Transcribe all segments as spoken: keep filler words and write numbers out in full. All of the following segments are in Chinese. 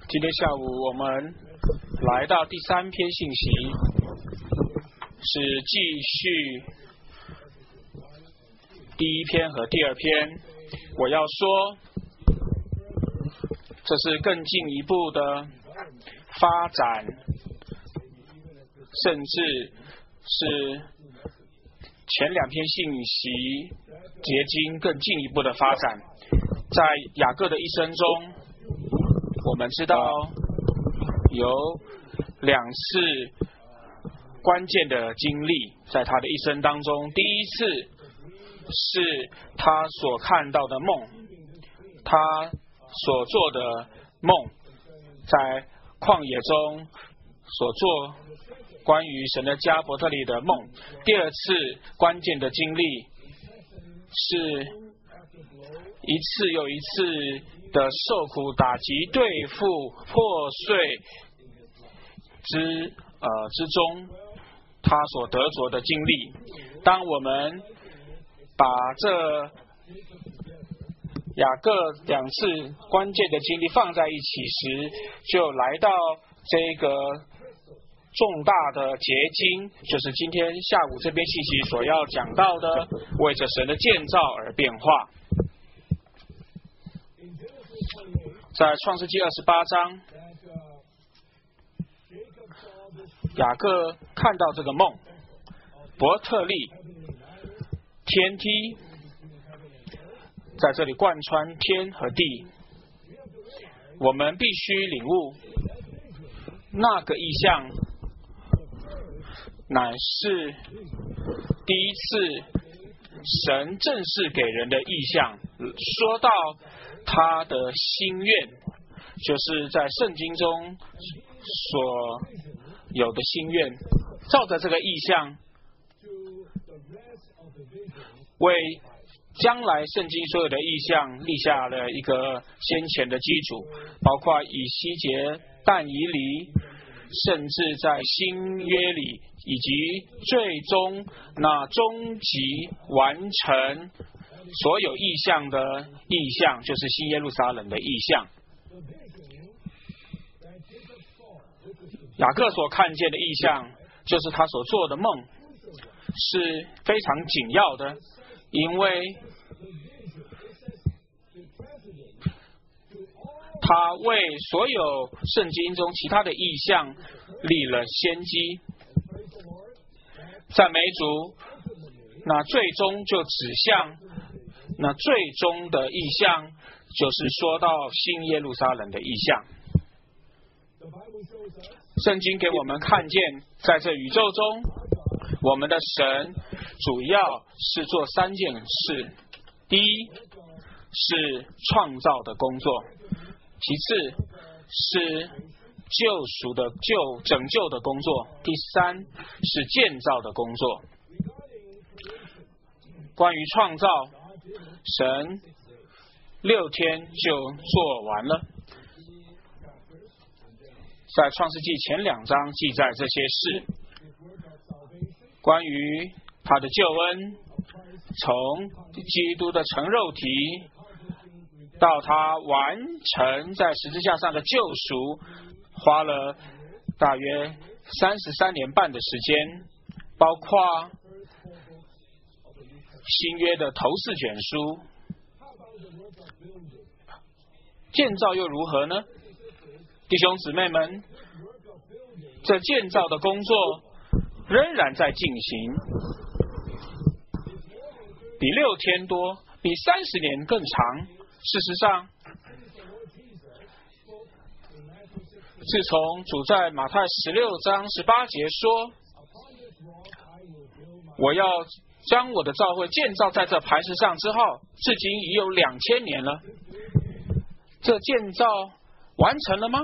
今天下午我们来到第三篇信息，是继续第一篇和第二篇。我要说，这是更进一步的发展，甚至是前两篇信息结晶更进一步的发展。在雅各的一生中，我们知道有两次关键的经历在他的一生当中。第一次是他所看到的梦，他所做的梦，在旷野中所做关于神的家伯特利的梦。第二次关键的经历是一次又一次的受苦打击对付破碎之呃之中，他所得着的经历。当我们把这雅各两次关键的经历放在一起时，就来到这个重大的结晶，就是今天下午这篇信息所要讲到的，为着神的建造而变化。在创世纪二十八章，雅各看到这个梦，伯特利天梯在这里贯穿天和地，我们必须领悟那个意象乃是第一次神正式给人的意象。说到他的心愿，就是在圣经中所有的心愿，照着这个意象，为将来圣经所有的意象立下了一个先前的基础，包括以西结、但以理，甚至在新约里，以及最终那终极完成所有意象的意象，就是新耶路撒冷的意象。雅各所看见的意象，就是他所做的梦，是非常紧要的，因为他为所有圣经中其他的意象立了先机。赞美主，那最终就指向那最终的意象，就是说到新耶路撒冷的意象。圣经给我们看见，在这宇宙中，我们的神主要是做三件事：第一是创造的工作，其次是救赎的救拯救的工作，第三是建造的工作。关于创造，神六天就做完了，在创世纪前两章记载这些事，关于他的救恩，从基督的成肉体到他完成在十字架上的救赎，花了大约三十三年半的时间，包括新约的头四卷书。建造又如何呢？弟兄姊妹们，这建造的工作仍然在进行，比六天多，比三十年更长。事实上，自从主在马太十六章十八节说，我要将我的教会建造在这磐石上之后，至今已有两千年了。这建造完成了吗？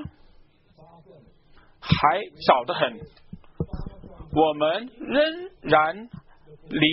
还早得很。我们仍然离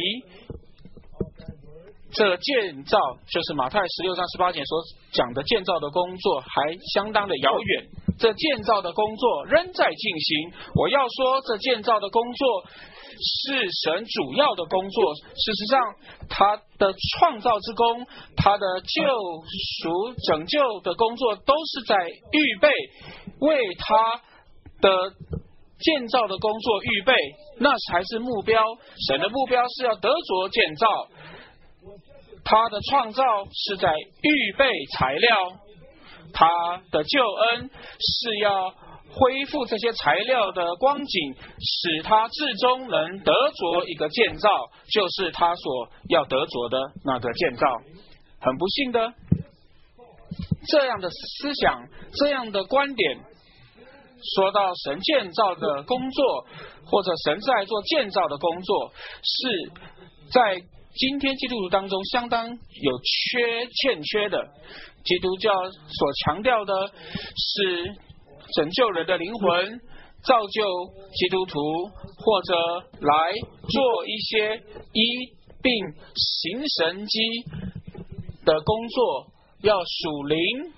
这建造，就是马太十六章十八节所讲的建造的工作，还相当的遥远。 这建造的工作仍在进行。我要说，这建造的工作是神主要的工作。事实上，他的创造之功，他的救赎拯救的工作，都是在预备为他的建造的工作预备，那才是目标。神的目标是要得着建造，他的创造是在预备材料，他的救恩是要恢复这些材料的光景，使他至终能得着一个建造，就是他所要得着的那个建造。很不幸的，这样的思想，这样的观点，说到神建造的工作，或者神在做建造的工作，是在今天基督徒当中相当有缺欠缺的。基督教所强调的是拯救人的灵魂，造就基督徒，或者来做一些医病行神迹的工作，要属灵，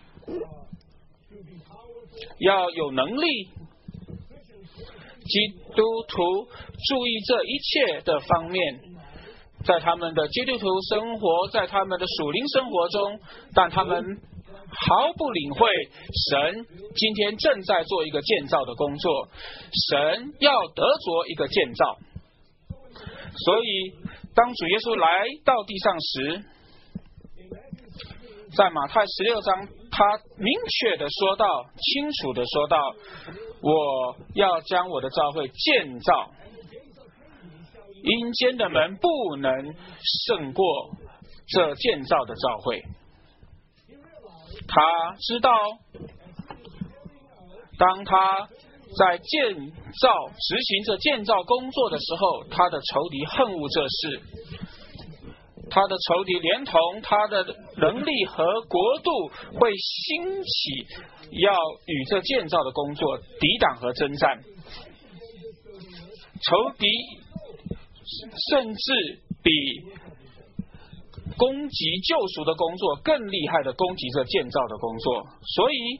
要有能力。基督徒注意这一切的方面，在他们的基督徒生活，在他们的属灵生活中，但他们毫不领会神今天正在做一个建造的工作，神要得着一个建造。所以当主耶稣来到地上时，在马太十六章，他明确的说到，清楚的说到，我要将我的教会建造，阴间的门不能胜过这建造的教会。他知道，当他在建造执行这建造工作的时候，他的仇敌恨恶这事，他的仇敌连同他的能力和国度会兴起，要与这建造的工作抵挡和征战。仇敌甚至比攻击救赎的工作更厉害的攻击这建造的工作。所以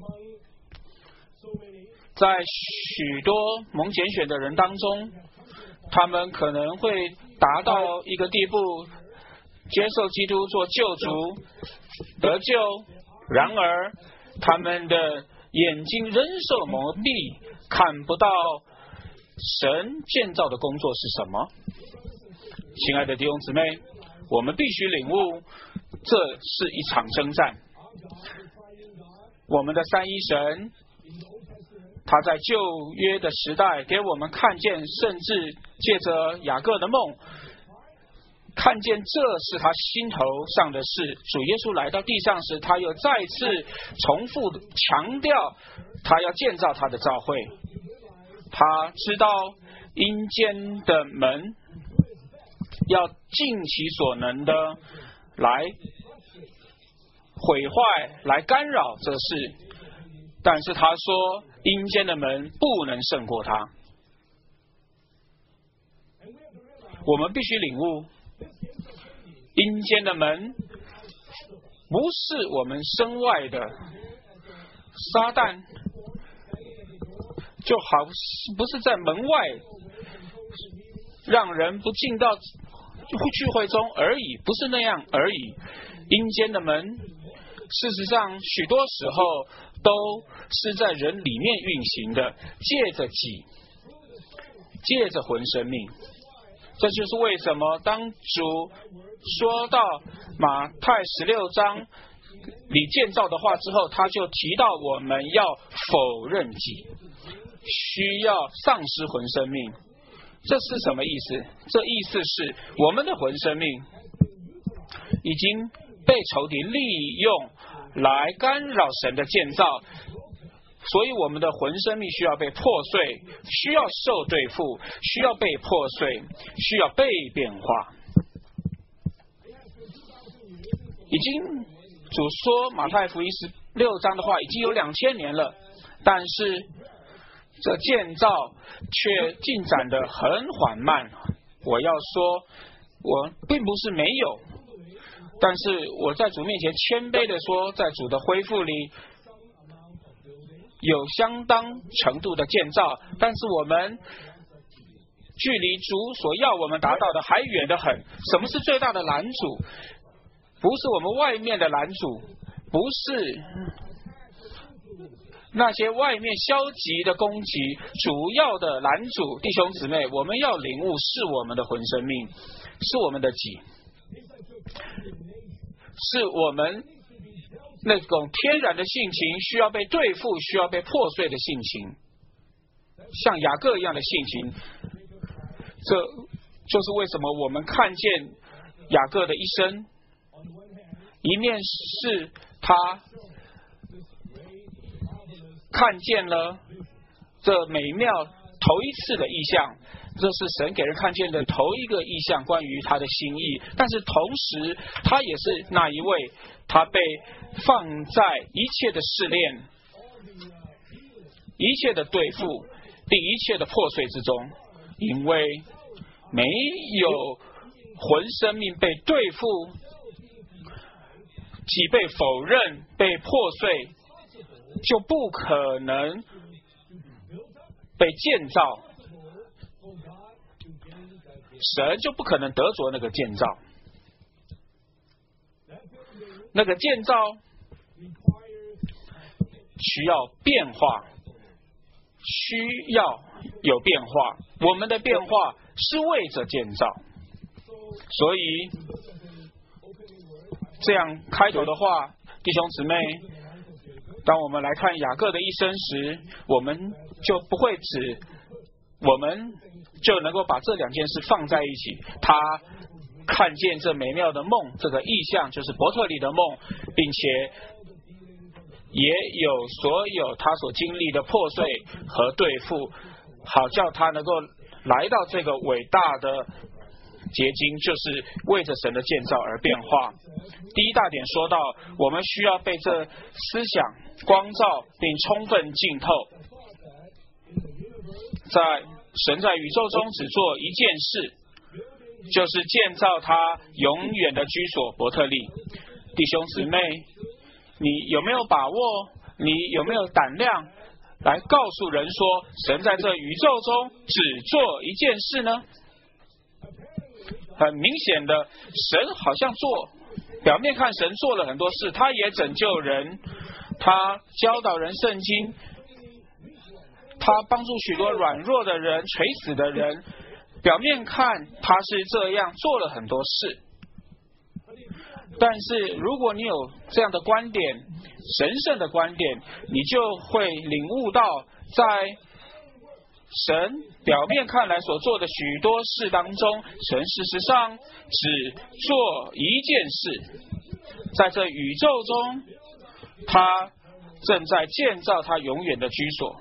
在许多蒙拣选的人当中，他们可能会达到一个地步，接受基督做救主得救，然而他们的眼睛仍受蒙蔽，看不到神建造的工作是什么。亲爱的弟兄姊妹，我们必须领悟，这是一场征战。我们的三一神，他在旧约的时代给我们看见，甚至借着雅各的梦，看见这是他心头上的事。主耶稣来到地上时，他又再次重复强调，他要建造他的教会。他知道阴间的门要尽其所能的来毁坏，来干扰这事，但是他说阴间的门不能胜过他。我们必须领悟，阴间的门不是我们身外的撒旦，就好不是在门外让人不进到聚会中而已，不是那样而已。阴间的门事实上许多时候都是在人里面运行的，借着己，借着魂生命。这就是为什么当主说到马太十六章里建造的话之后，他就提到我们要否认己，需要丧失魂生命。这是什么意思？这意思是我们的魂生命已经被仇敌利用来干扰神的建造，所以我们的魂生命需要被破碎，需要受对付，需要被破碎，需要被变化。已经主说马太福音十六章的话已经有两千年了，但是这建造却进展得很缓慢。我要说，我并不是没有，但是我在主面前谦卑的说，在主的恢复里， 有相当程度的建造，但是我们距离主所要我们达到的还远得很。什么是最大的拦阻？不是我们外面的拦阻，不是那些外面消极的攻击，主要的拦阻，弟兄姊妹，我们要领悟是我们的魂生命，是我们的己，是我们那种天然的性情需要被对付，需要被破碎的性情，像雅各一样的性情。这就是为什么我们看见雅各的一生，一面是他看见了这美妙头一次的意象，这是神给人看见的头一个意象，关于他的心意。但是同时他也是那一位，他被放在一切的试炼，一切的对付，并一切的破碎之中。因为没有魂生命被对付，即被否认，被破碎，就不可能被建造，神就不可能得着那个建造。那个建造需要变化，需要有变化，我们的变化是为着建造。所以这样开头的话，弟兄姊妹，当我们来看雅各的一生时，我们就不会只我们就能够把这两件事放在一起。他看见这美妙的梦，这个意象就是伯特利的梦，并且也有所有他所经历的破碎和对付，好叫他能够来到这个伟大的结晶，就是为着神的建造而变化。第一大点说到，我们需要被这思想光照并充分浸透。在神在宇宙中只做一件事，就是建造他永远的居所伯特利。弟兄姊妹，你有没有把握？你有没有胆量来告诉人说，神在这宇宙中只做一件事呢？很明显的，神好像做，表面看神做了很多事，他也拯救人，他教导人圣经，他帮助许多软弱的人、垂死的人，表面看他是这样做了很多事。但是如果你有这样的观点，神圣的观点，你就会领悟到，在神表面看来所做的许多事当中，神事实上只做一件事，在这宇宙中，他正在建造他永远的居所。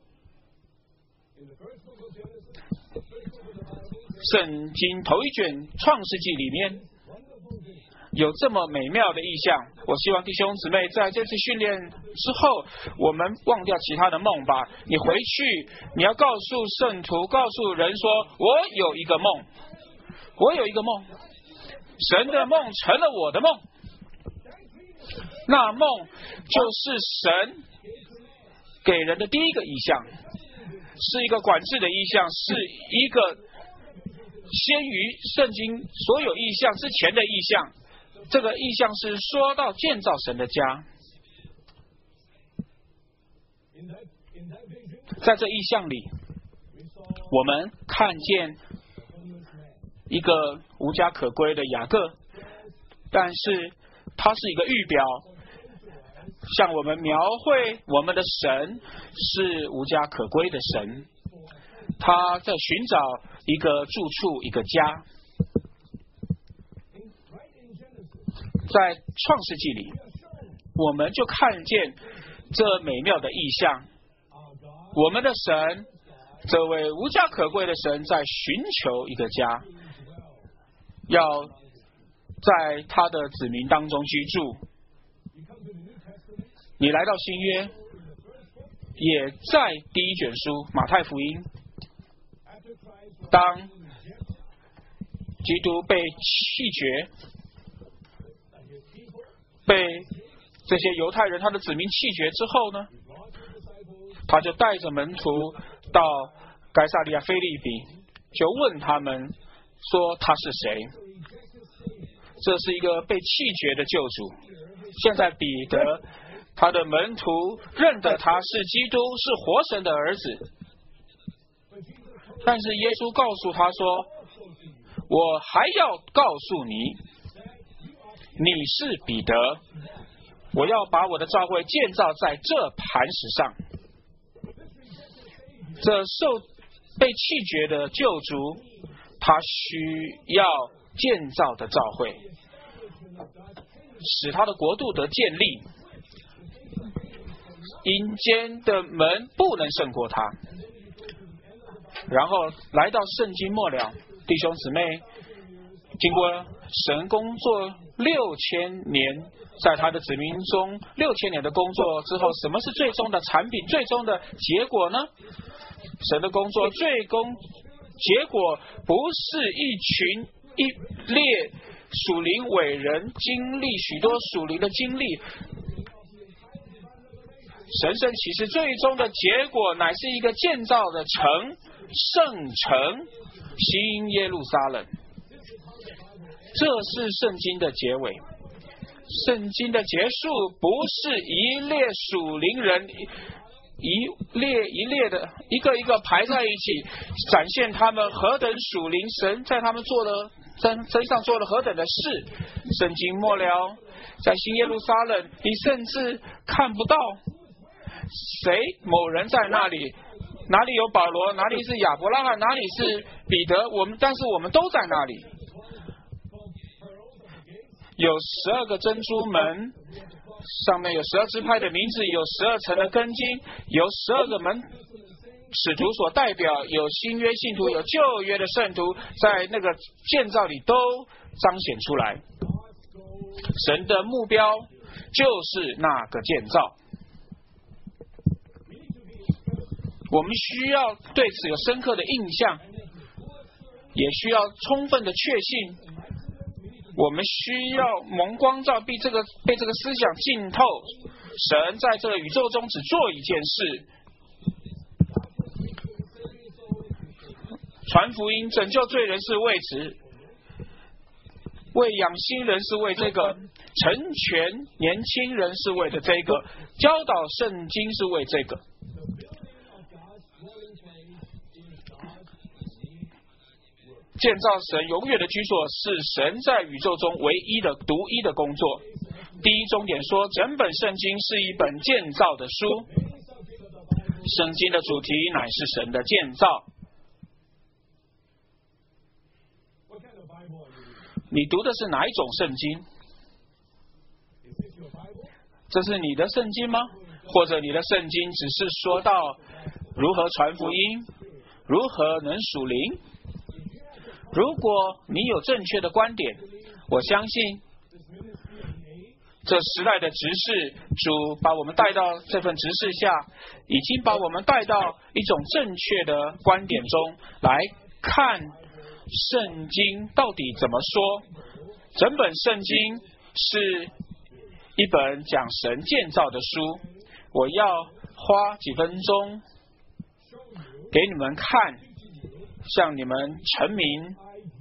圣经头一卷创世纪里面有这么美妙的意象，我希望弟兄姊妹在这次训练之后，我们忘掉其他的梦吧。你回去，你要告诉圣徒，告诉人说，我有一个梦，我有一个梦，神的梦成了我的梦。那梦就是神给人的第一个意象，是一个管制的意象，是一个先于圣经所有意象之前的意象。这个意象是说到建造神的家。在这意象里，我们看见一个无家可归的雅各，但是他是一个预表，向我们描绘我们的神是无家可归的神，他在寻找一个住处，一个家。在创世纪里，我们就看见这美妙的意象，我们的神，这位无家可归的神，在寻求一个家，要在他的子民当中居住。你来到新约，也在第一卷书马太福音，当基督被弃绝，被这些犹太人他的子民弃绝之后呢， 他就带着门徒到该撒利亚腓立比，就问他们说他是谁。这是一个被弃绝的救主。现在彼得他的门徒认得他是基督，是活神的儿子，但是耶稣告诉他说，我还要告诉你，你是彼得，我要把我的教会建造在这磐石上。这受被弃绝的救主，他需要建造的教会，使他的国度得建立。阴间的门不能胜过他。然后来到圣经末了，弟兄姊妹，经过神工作六千年，在他的子民中六千年的工作之后，什么是最终的产品，最终的结果呢？神的工作最终结果不是一群一列属灵伟人经历许多属灵的经历，神圣其实最终的结果乃是一个建造的城，圣城新耶路撒冷。这是圣经的结尾。圣经的结束不是一列属灵人一列一列的一个一个排在一起，展现他们何等属灵，神在他们做的身身上做了何等的事。圣经末了，在新耶路撒冷，你甚至看不到谁某人在那里，哪里有保罗，哪里是亚伯拉罕，哪里是彼得，我们但是我们都在那里。有十二个珍珠门，上面有十二支派的名字，有十二层的根基，有十二个门使徒所代表，有新约信徒，有旧约的圣徒，在那个建造里都彰显出来。神的目标就是那个建造。我们需要对此有深刻的印象，也需要充分的确信。我们需要蒙光照，被这个被这个思想浸透。神在这个宇宙中只做一件事：传福音、拯救罪人是为此，喂养新人是为这个，成全年轻人是为了这个，教导圣经是为这个。建造神永远的居所是神在宇宙中唯一的独一的工作。第一重点说，整本圣经是一本建造的书，圣经的主题乃是神的建造。你读的是哪一种圣经？这是你的圣经吗？或者你的圣经只是说到如何传福音，如何能属灵？如果你有正确的观点，我相信这时代的执事主把我们带到这份执事下，已经把我们带到一种正确的观点中来看圣经到底怎么说。整本圣经是一本讲神建造的书，我要花几分钟给你们看，向你们陈明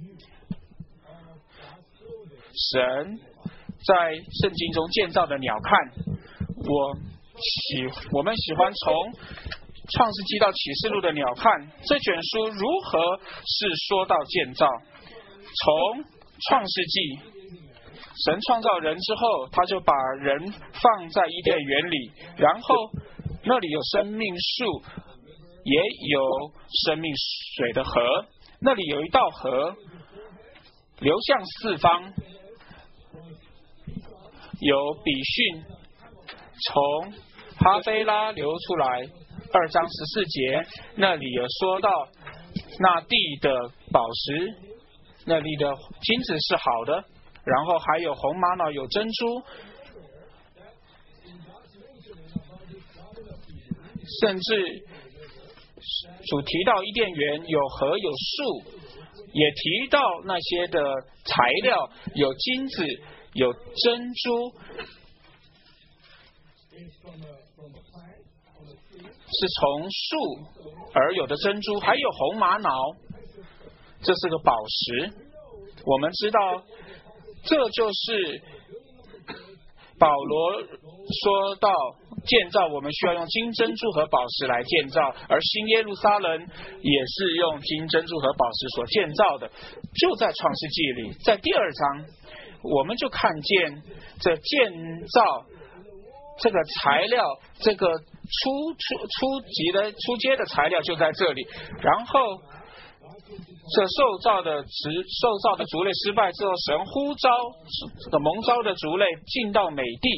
神在圣经中建造的鸟瞰。我喜我们喜欢从创世纪到启示录的鸟瞰，这卷书如何是说到建造。从创世纪，神创造人之后，他就把人放在伊甸园里，然后那里有生命树，也有生命水的河，那里有一道河流向四方，有比逊从哈菲拉流出来，二章十四节那里有说到那地的宝石，那里的金子是好的，然后还有红玛瑙，有珍珠，甚至主提到伊甸园有河有树，也提到那些的材料，有金子有珍珠。 是从树而有的珍珠，还有红玛瑙，这是个宝石。我们知道，这就是保罗说到建造，我们需要用金珍珠和宝石来建造，而新耶路撒冷也是用金珍珠和宝石所建造的。就在创世纪里，在第二章，我们就看见这建造这个材料，这个初初初级的初阶的材料就在这里。然后这受造的植受造的族类失败之后，神呼召这个蒙召的族类进到美地，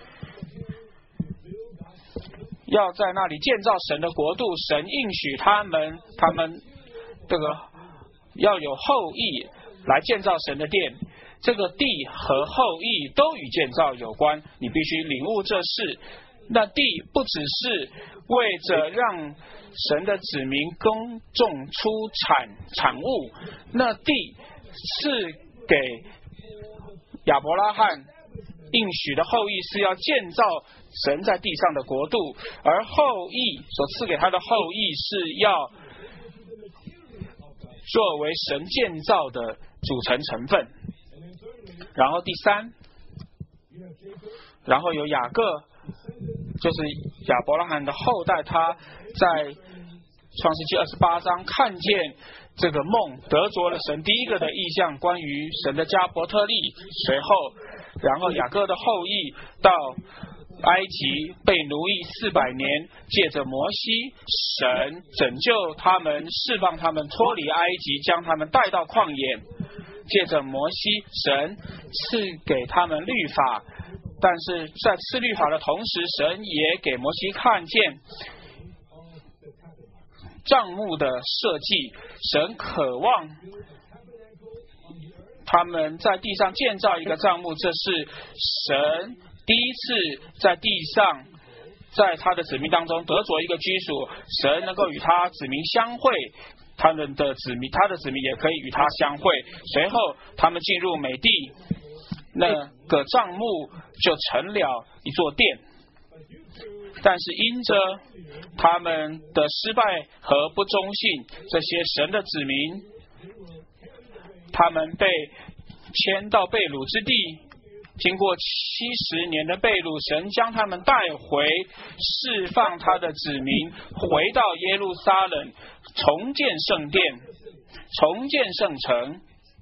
要在那里建造神的国度。神应许他们，他们这个要有后裔来建造神的殿。这个地和后裔都与建造有关，你必须领悟这事。那地不只是为着让神的子民耕种出产产物，那地是给亚伯拉罕应许的后裔，是要建造神在地上的国度，而后裔所赐给他的后裔是要作为神建造的组成成分。然后第三，然后有雅各，就是亚伯拉罕的后代，他在创世纪二十八章看见这个梦，得着了神第一个的意象，关于神的加伯特利。随后，然后雅各的后裔到埃及被奴役四百年，借着摩西，神拯救他们，释放他们脱离埃及，将他们带到旷野。借着摩西，神赐给他们律法，但是在赐律法的同时，神也给摩西看见帐幕的设计。神渴望他们在地上建造一个帐幕，这是神第一次在地上在他的子民当中得着一个居属，神能够与他子民相会，他们的子民，他的子民也可以与他相会。随后他们进入美地，那个帐幕就成了一座殿。但是因着他们的失败和不忠信，这些神的子民，他们被迁到被掳之地。经过七十年的被掳，神将他们带回，释放他的子民，回到耶路撒冷，重建圣殿，重建圣城。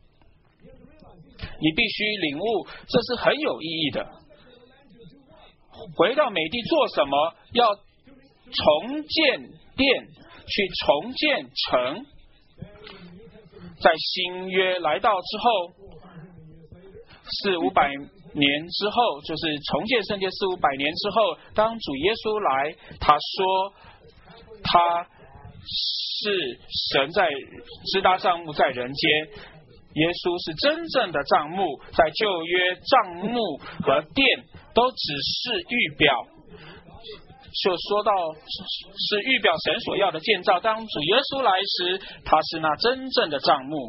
你必须领悟，这是很有意义的。回到美地做什么？要重建殿，去重建城。在新约来到之后，四五百年之后，就是重建圣殿四五百年之后，当主耶稣来，他说他是神在支搭帐幕在人间，耶稣是真正的帐幕。在旧约，帐幕和殿都只是预表，就说到是预表神所要的建造。当主耶稣来时，他是那真正的帐幕。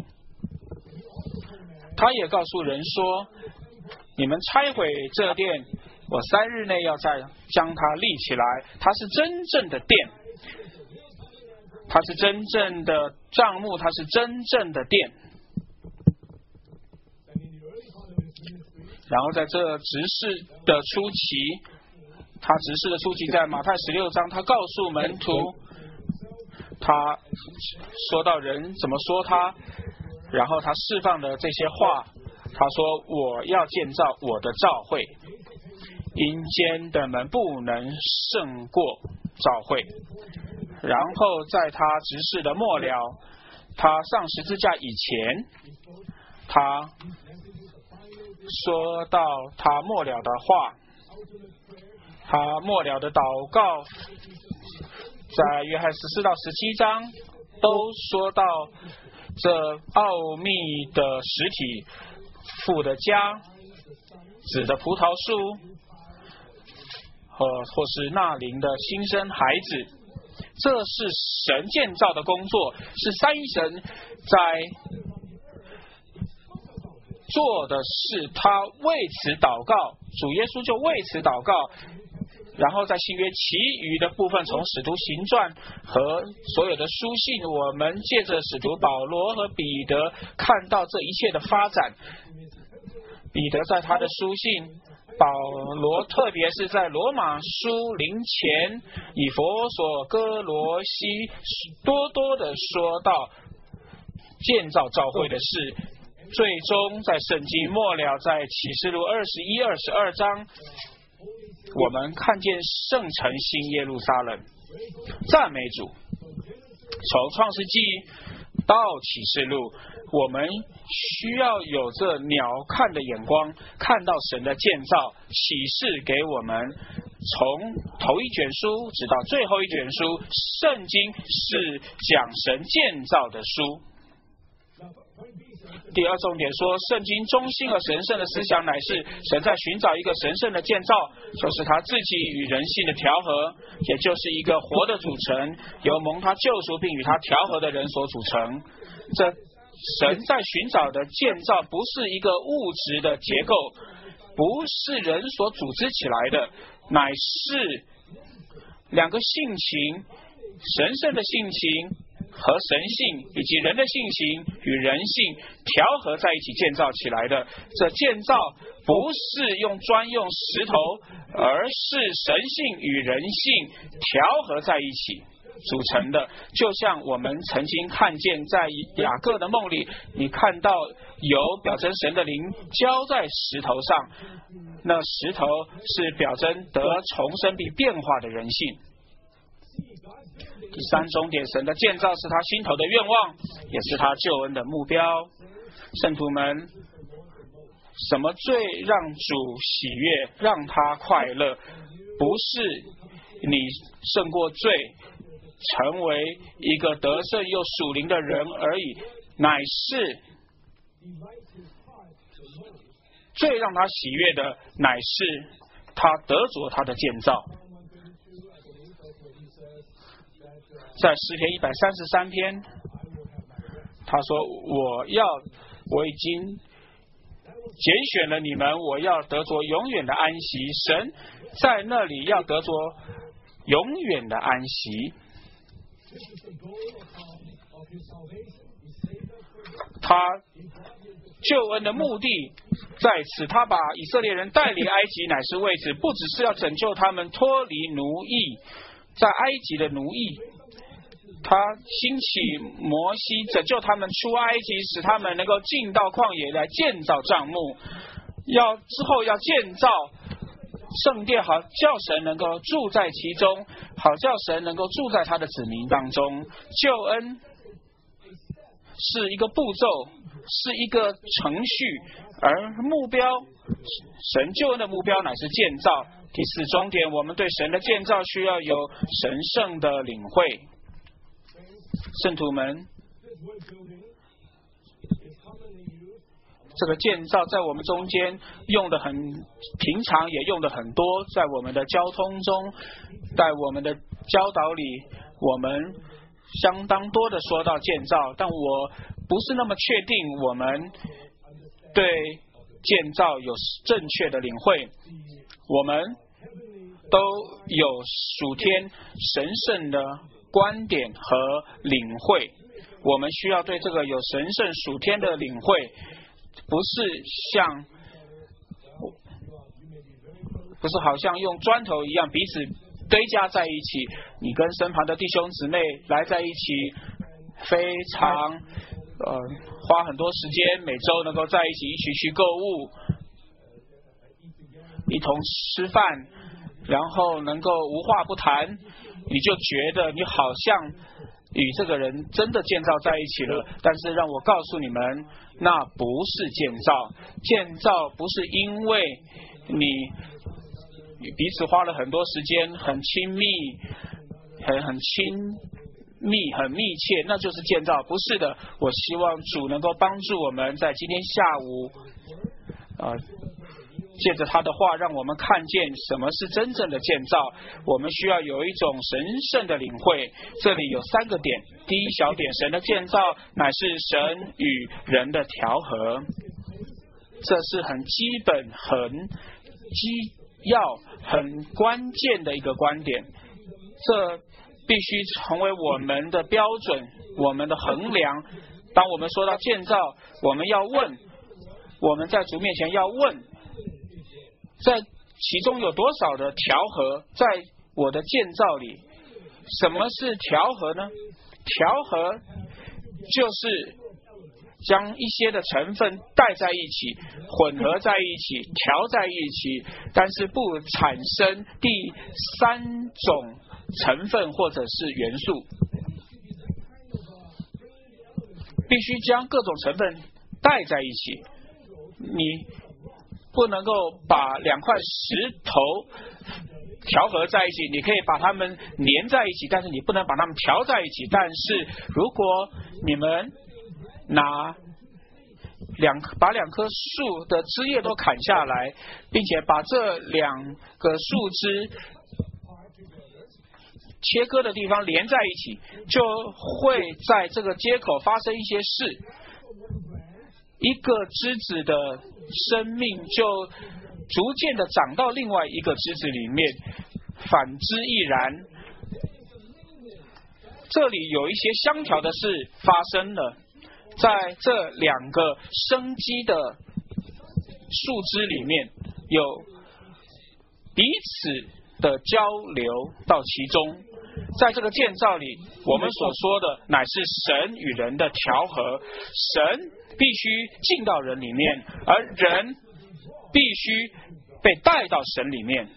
他也告诉人说，你们拆毁这殿，我三日内要再将它立起来。它是真正的殿，它是真正的帐幕，它是真正的殿。然后在这执事的初期，他执事的初期在马太十六章，他告诉门徒，他说到人怎么说他，然后他释放的这些话，他说我要建造我的教会，阴间的门不能胜过教会。然后在他执事的末了，他上十字架以前，他说到他末了的话，他末了的祷告，在约翰十四到十七章都说到这奥秘的实体，父的家，子的葡萄树，或或是那灵的新生孩子。这是神建造的工作，是三一神在做的事。他为此祷告，主耶稣就为此祷告， 然后在新约其余的部分，从使徒行传和所有的书信，我们借着使徒保罗和彼得看到这一切的发展。彼得在他的书信，保罗特别是在罗马书林前、以弗所、哥罗西多多的说到建造教会的事，最终在圣经末了，在启示录二十一、二十二章，我们看见圣城新耶路撒冷。赞美主！从创世纪到启示录，我们需要有着鸟瞰的眼光，看到神的建造启示给我们。从头一卷书直到最后一卷书，圣经是讲神建造的书。第二重点说，圣经中心和神圣的思想乃是神在寻找一个神圣的建造，就是他自己与人性的调和，也就是一个活的组成，由蒙他救赎并与他调和的人所组成。这神在寻找的建造不是一个物质的结构，不是人所组织起来的，乃是两个性情，神圣的性情和神性以及人的性情与人性调和在一起建造起来的。这建造不是用专用石头，而是神性与人性调和在一起组成的。就像我们曾经看见在雅各的梦里，你看到有表征神的灵浇在石头上，那石头是表征得重生并变化的人性。第三重点，神的建造是他心头的愿望，也是他救恩的目标。圣徒们，什么最让主喜悦，让他快乐？不是你胜过罪，成为一个得胜又属灵的人而已，乃是最让他喜悦的，乃是他得着他的建造。在诗篇一百三十三篇，他说：“我要，我已经拣选了你们，我要得着永远的安息。神在那里要得着永远的安息。”他救恩的目的在此，他把以色列人带离埃及，乃是为此，不只是要拯救他们脱离奴役，在埃及的奴役。他兴起摩西拯救他们出埃及，使他们能够进到旷野来建造帐幕，要之后要建造圣殿，好叫神能够住在其中，好叫神能够住在他的子民当中。救恩是一个步骤，是一个程序，而目标，神救恩的目标乃是建造。第四终点，我们对神的建造需要有神圣的领会。圣徒们，这个建造在我们中间用的很平常，也用的很多，在我们的交通中，在我们的教导里，我们相当多的说到建造，但我不是那么确定我们对建造有正确的领会。我们都有属天神圣的观点和领会，我们需要对这个有神圣属天的领会，不是像不是好像用砖头一样彼此堆加在一起，你跟身旁的弟兄姊妹来在一起，非常呃花很多时间，每周能够在一起一起去购物，一同吃饭，然后能够无话不谈，你就觉得你好像与这个人真的建造在一起了。但是让我告诉你们，那不是建造，建造不是因为你彼此花了很多时间，很亲密，很很亲密，很密切，那就是建造，不是的。我希望主能够帮助我们在今天下午，呃。借着他的话，让我们看见什么是真正的建造。我们需要有一种神圣的领会。这里有三个点。第一小点，神的建造乃是神与人的调和，这是很基本、很基要很关键的一个观点，这必须成为我们的标准，我们的衡量。当我们说到建造，我们要问，我们在主面前要问，在其中有多少的调和在我的建造里？什么是调和呢？调和就是将一些的成分带在一起，混合在一起，调在一起，但是不产生第三种成分或者是元素。必须将各种成分带在一起，你不能够把两块石头调和在一起，你可以把它们粘在一起，但是你不能把它们调在一起。但是如果你们拿两把两棵树的枝叶都砍下来，并且把这两个树枝切割的地方连在一起，就会在这个接口发生一些事，一个枝子的生命就逐渐的长到另外一个枝子里面，反之亦然。这里有一些相调的事发生了，在这两个生机的树枝里面有彼此的交流到其中。在这个建造里，我们所说的乃是神与人的调和，神必须进到人里面，而人必须被带到神里面。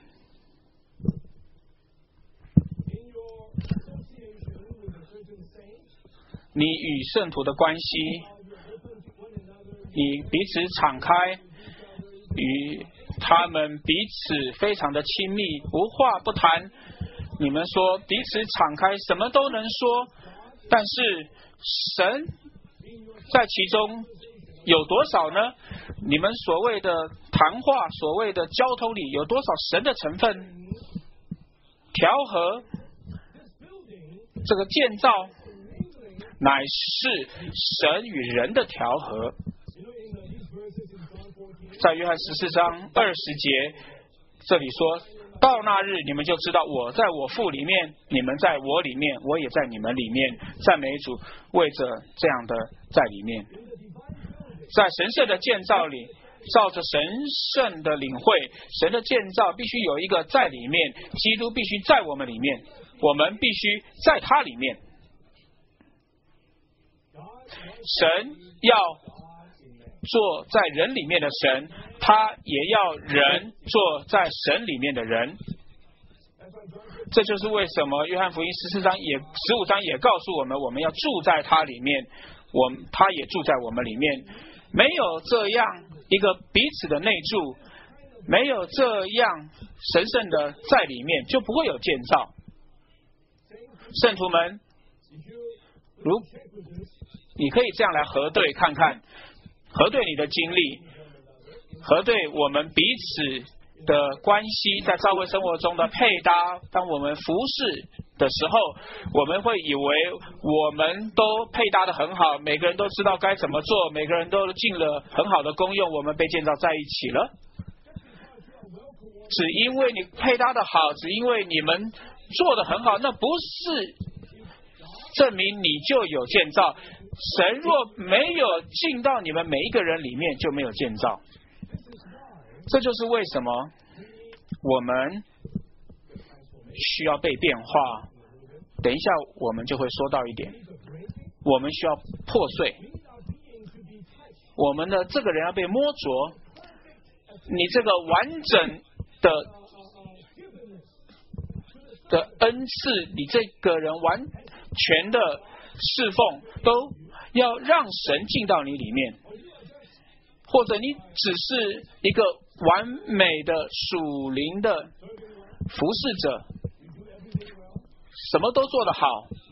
你与圣徒的关系，你彼此敞开，与他们彼此非常的亲密，无话不谈。你们说彼此敞开，什么都能说，但是神在其中有多少呢？你们所谓的谈话，所谓的交通里有多少神的成分？调和这个建造乃是神与人的调和。在约翰十四章二十节这里说，到那日你们就知道我在我父里面，你们在我里面，我也在你们里面。赞美主，为着这样的在里面，在神圣的建造里，照着神圣的领会，神的建造必须有一个在里面，基督必须在我们里面，我们必须在他里面。神要做在人里面的神，他也要人做在神里面的人。这就是为什么约翰福音十四章也十五章也告诉我们，我们要住在他里面，我他也住在我们里面。没有这样一个彼此的内住，没有这样神圣的在里面，就不会有建造。圣徒们，如你可以这样来核对看看，核对你的经历，核对我们彼此的关系，在教会生活中的配搭。当我们服侍的时候，我们会以为我们都配搭得很好，每个人都知道该怎么做，每个人都尽了很好的功用，我们被建造在一起了。只因为你配搭得好，只因为你们做得很好，那不是证明你就有建造。神若没有进到你们每一个人里面，就没有建造。这就是为什么我们需要被变化。等一下我们就会说到一点，我们需要破碎，我们的这个人要被摸着，你这个完整的的恩赐，你这个人完全的侍奉，都要让神进到你里面。或者你只是一个完美的属灵的服侍者，什么都做得好，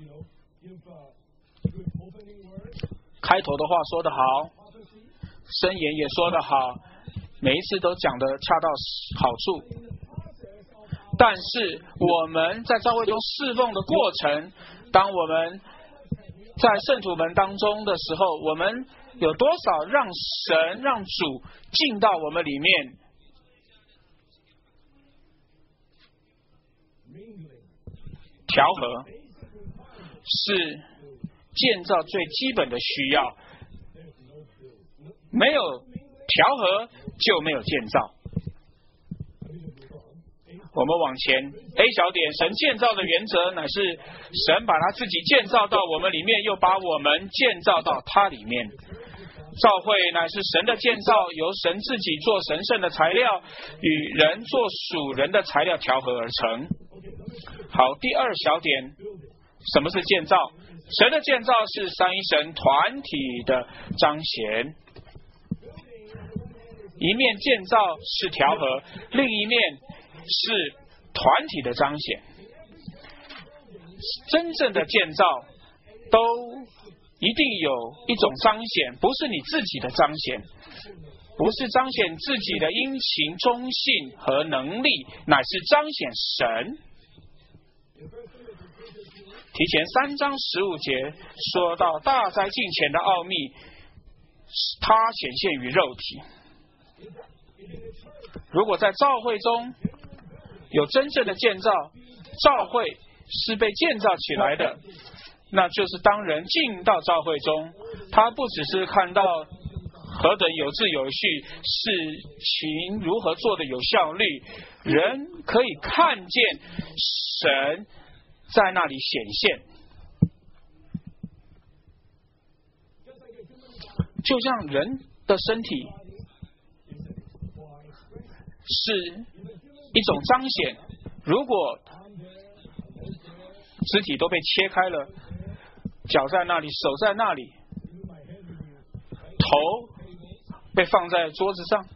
开头的话说得好，箴言也说得好，每一次都讲得恰到好处。但是我们在教会中侍奉的过程，当我们在圣徒们当中的时候，我们有多少让神让主进到我们里面？ 调和是建造最基本的需要，没有调和就没有建造。我们往前 A 小点，神建造的原则乃是神把他自己建造到我们里面，又把我们建造到他里面。教会乃是神的建造，由神自己做神圣的材料，与人做属人的材料调和而成。好，第二小点，什么是建造？神的建造是三一神团体的彰显。一面建造是调和，另一面是团体的彰显。真正的建造都一定有一种彰显，不是你自己的彰显，不是彰显自己的殷勤、忠信和能力，乃是彰显神。提前三章十五节说到大灾近前的奥秘，它显现于肉体。如果在教会中有真正的建造，教会是被建造起来的，那就是当人进到教会中，他不只是看到何等有秩有序，事情如何做的有效率，人可以看见神在那里显现。就像人的身体是一种彰显，如果肢体都被切开了，脚在那里，手在那里，头被放在桌子上，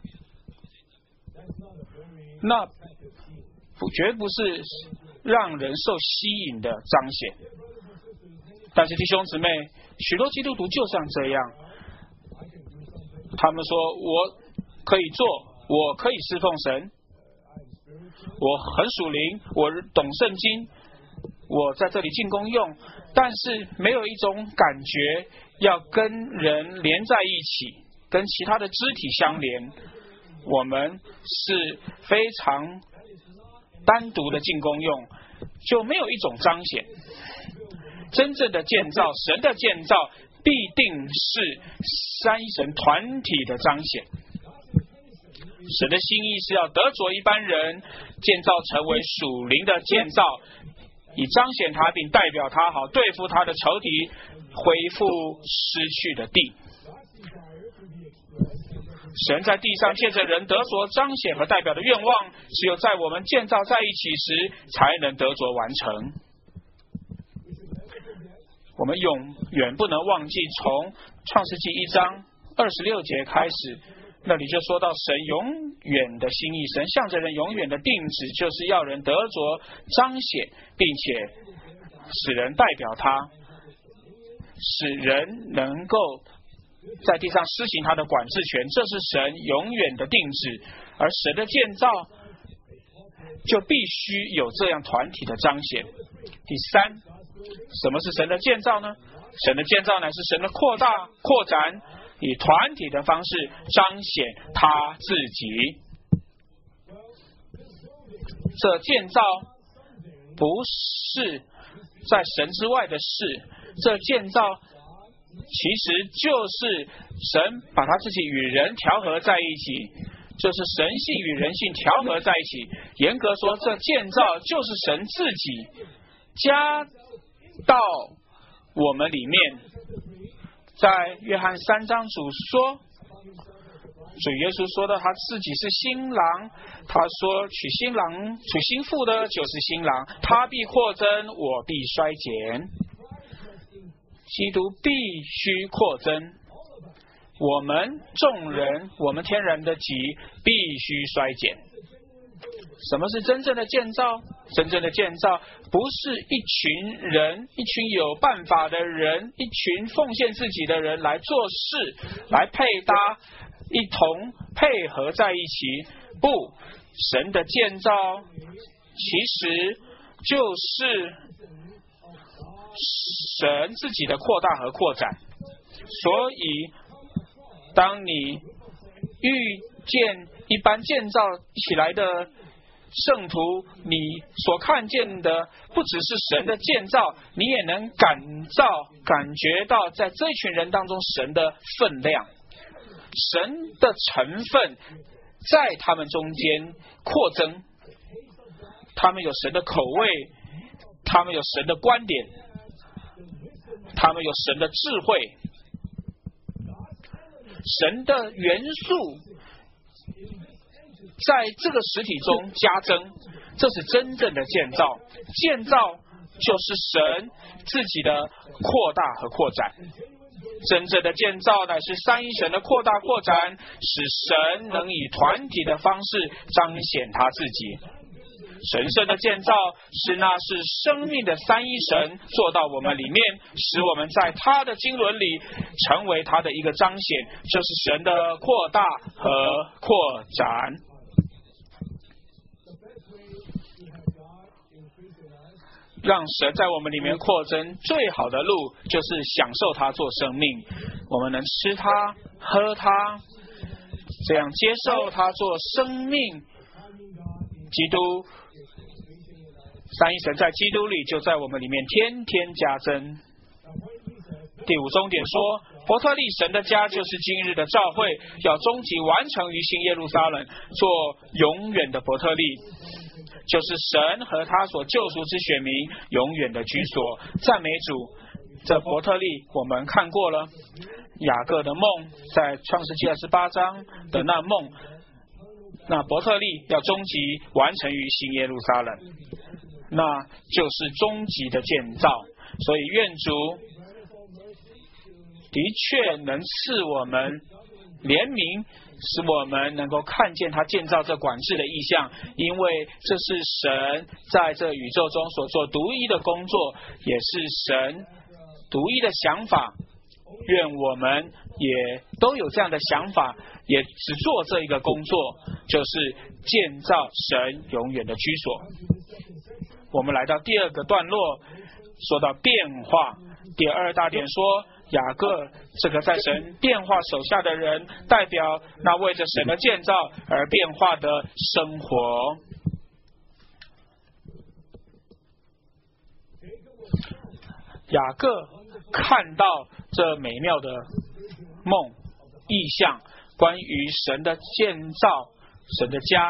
那绝不是让人受吸引的彰显。但是弟兄姊妹，许多基督徒就像这样，他们说我可以做，我可以侍奉神，我很属灵，我懂圣经，我在这里进宫用，但是没有一种感觉要跟人连在一起，跟其他的肢体相连。我们是非常单独的进宫用，就没有一种彰显。真正的建造，神的建造必定是三一神团体的彰显。神的心意是要得着一般人，建造成为属灵的建造，以彰显他并代表他，好对付他的仇敌，恢复失去的地。神在地上借着人得着彰显和代表的愿望，只有在我们建造在一起时，才能得着完成。我们永远不能忘记，从创世纪一章二十六节开始，那里就说到神永远的心意，神向着人永远的定旨，就是要人得着彰显，并且使人代表他，使人能够在地上施行他的管制权，这是神永远的定旨。而神的建造就必须有这样团体的彰显。第三，什么是神的建造呢？神的建造乃是神的扩大扩展，以团体的方式彰显他自己。这建造不是在神之外的事，这建造其实就是神把他自己与人调和在一起，就是神性与人性调和在一起。严格说，这建造就是神自己加到我们里面。在约翰三章主说，主耶稣说到他自己是新郎，他说娶新郎娶新妇的就是新郎，他必扩增，我必衰减。基督必须扩增，我们众人，我们天然的己必须衰减。什么是真正的建造？真正的建造不是一群人，一群有办法的人，一群奉献自己的人来做事，来配搭，一同配合在一起。不，神的建造其实就是神自己的扩大和扩展。所以当你遇见一般建造起来的圣徒，你所看见的不只是神的建造，你也能感到、感觉到在这群人当中神的分量，神的成分在他们中间扩增。他们有神的口味，他们有神的观点，他们有神的智慧，神的元素在这个实体中加增，这是真正的建造。建造就是神自己的扩大和扩展。真正的建造乃是三一神的扩大扩展，使神能以团体的方式彰显他自己。神圣的建造是那是生命的三一神做到我们里面，使我们在他的经纶里成为他的一个彰显，这是神的扩大和扩展。让神在我们里面扩增，最好的路就是享受他做生命，我们能吃他喝他，这样接受他做生命。基督三一神在基督里就在我们里面天天加增。第五重点说，伯特利神的家就是今日的教会，要终极完成于新耶路撒冷，做永远的伯特利，就是神和他所救赎之选民永远的居所。赞美主！这伯特利我们看过了，雅各的梦，在创世纪二十八章的那梦，那伯特利要终极完成于新耶路撒冷，那就是终极的建造。所以愿主的确能赐我们怜悯，使我们能够看见他建造这管制的意象，因为这是神在这宇宙中所做独一的工作，也是神独一的想法。愿我们也都有这样的想法，也只做这一个工作，就是建造神永远的居所。我们来到第二个段落，说到变化。第二大点说，雅各这个在神变化手下的人，代表那为着神的建造而变化的生活。雅各看到这美妙的梦意象，关于神的建造，神的家，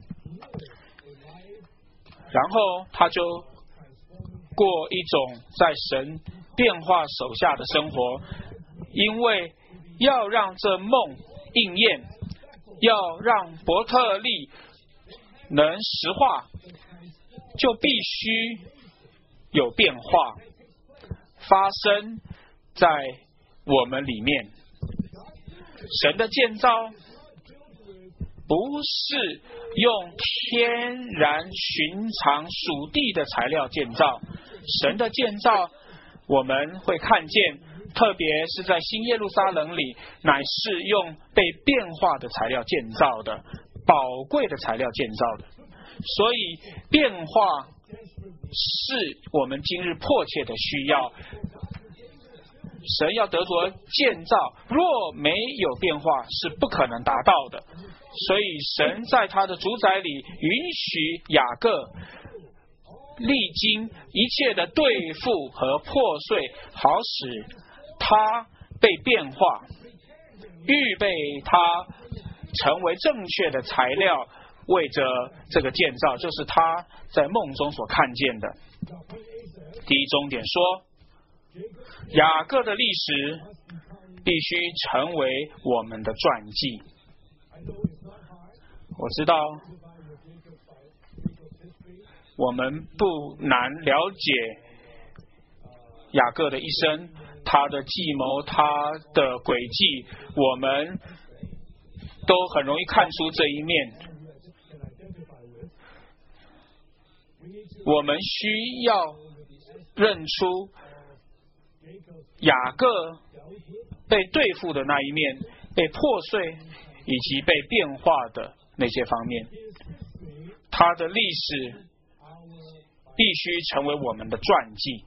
然后他就过一种在神变化手下的生活，因为要让这梦应验，要让伯特利能实化，就必须有变化发生在我们里面。神的建造不是用天然寻常属地的材料建造，神的建造我们会看见，特别是在新耶路撒冷里，乃是用被变化的材料建造的，宝贵的材料建造的。所以变化是我们今日迫切的需要。神要得着建造，若没有变化是不可能达到的。所以神在他的主宰里允许雅各历经一切的对付和破碎，好使他被变化，预备他成为正确的材料，为着这个建造，就是他在梦中所看见的。第一重点说，雅各的历史必须成为我们的传记。我知道我们不难了解雅各的一生，他的计谋，他的诡计，我们都很容易看出这一面。我们需要认出雅各被对付的那一面，被破碎以及被变化的那些方面，他的历史必须成为我们的传记。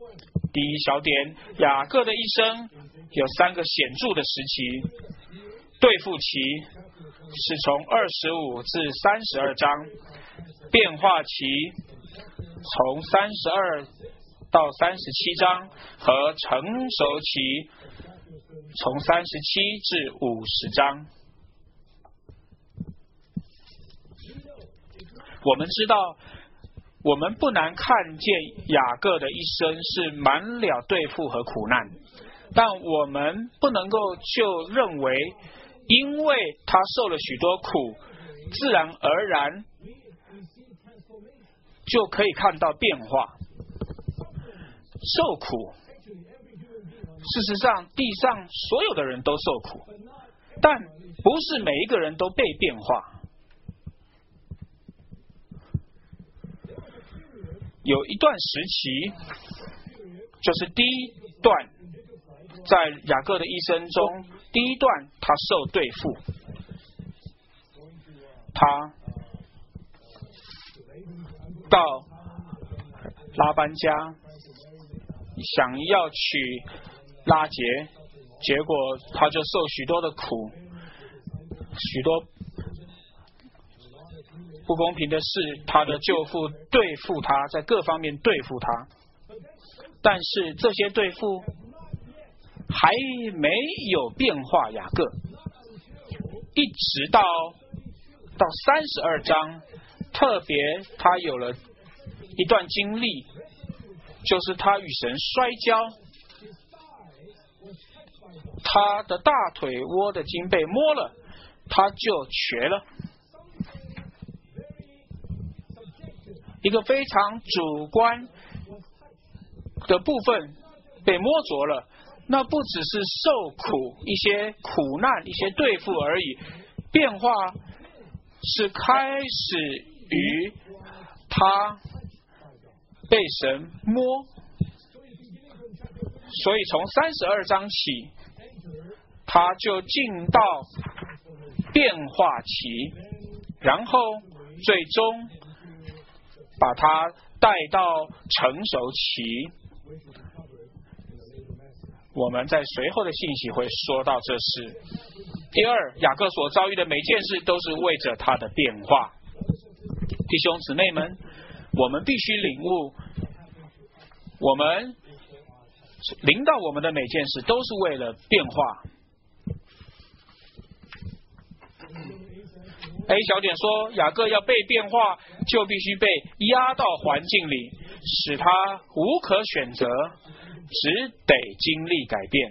第一小点，雅各的一生有三个显著的时期。 对付期是从二十五至三十二章，变化期从三十二到三十七章，和成熟期从三十七至五十章。我们知道，我们不难看见雅各的一生是满了对付和苦难，但我们不能够就认为因为他受了许多苦，自然而然就可以看到变化。受苦，事实上地上所有的人都受苦，但不是每一个人都被变化。有一段时期，就是第一段，在雅各的一生中，第一段他受对付，他到拉班家想要娶拉结，结果他就受许多的苦，许多不公平的事，他的舅父对付他，在各方面对付他，但是这些对付还没有变化雅各，一直到到三十二章，特别他有了一段经历，就是他与神摔跤，他的大腿窝的筋被摸了，他就瘸了。一个非常主观的部分被摸着了，那不只是受苦，一些苦难，一些对付而已，变化是开始于他被神摸。所以从三十二章起，他就进到变化期，然后最终把他带到成熟期。我们在随后的信息会说到这事。第二，雅各所遭遇的每件事都是为着他的变化。弟兄姊妹们，我们必须领悟，我们临到我们的每件事都是为了变化。A 小点说，雅各要被变化，就必须被压到环境里，使他无可选择，只得经历改变。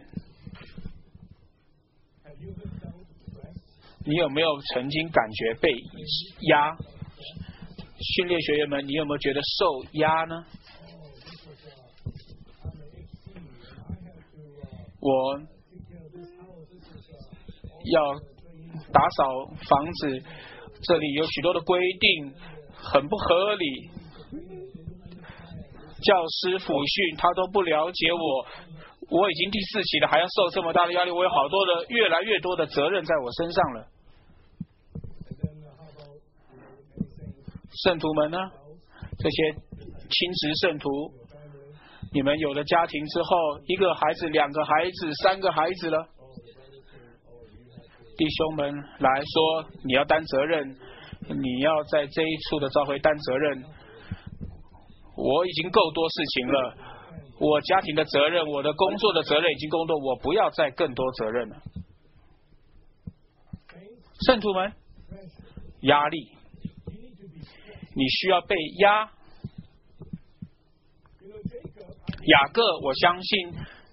你有没有曾经感觉被压？训练学员们，你有没有觉得受压呢？我要打扫房子，这里有许多的规定，很不合理。教师辅训他都不了解我，我已经第四期了，还要受这么大的压力，我有好多的越来越多的责任在我身上了。圣徒们呢？这些亲职圣徒，你们有了家庭之后，一个孩子、两个孩子、三个孩子了，弟兄们来说，你要担责任，你要在这一处的教会担责任。我已经够多事情了，我家庭的责任，我的工作的责任已经够多，我不要再更多责任了。圣徒们，压力，你需要被压。雅各，我相信，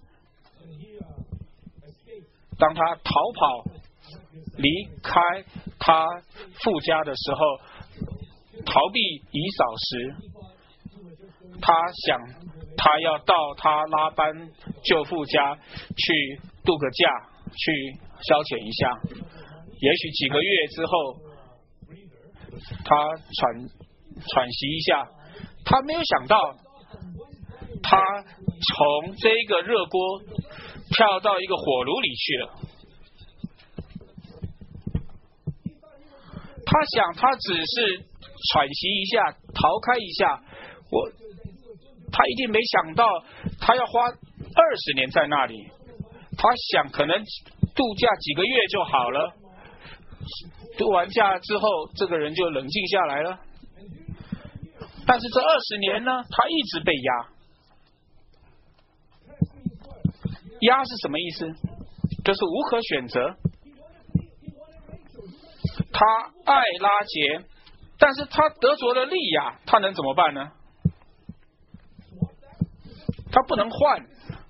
当他逃跑离开他父家的时候，逃避以扫时，他想他要到他拉班舅父家去度个假，去消遣一下。也许几个月之后，他喘喘息一下，他没有想到，他从这个热锅跳到一个火炉里去了。他想他只是喘息一下，逃开一下，我他一定没想到他要花二十年在那里。他想可能度假几个月就好了，度完假之后，这个人就冷静下来了。但是这二十年呢，他一直被压。压是什么意思？就是无可选择。他爱拉结，但是他得着了利亚，他能怎么办呢？他不能换。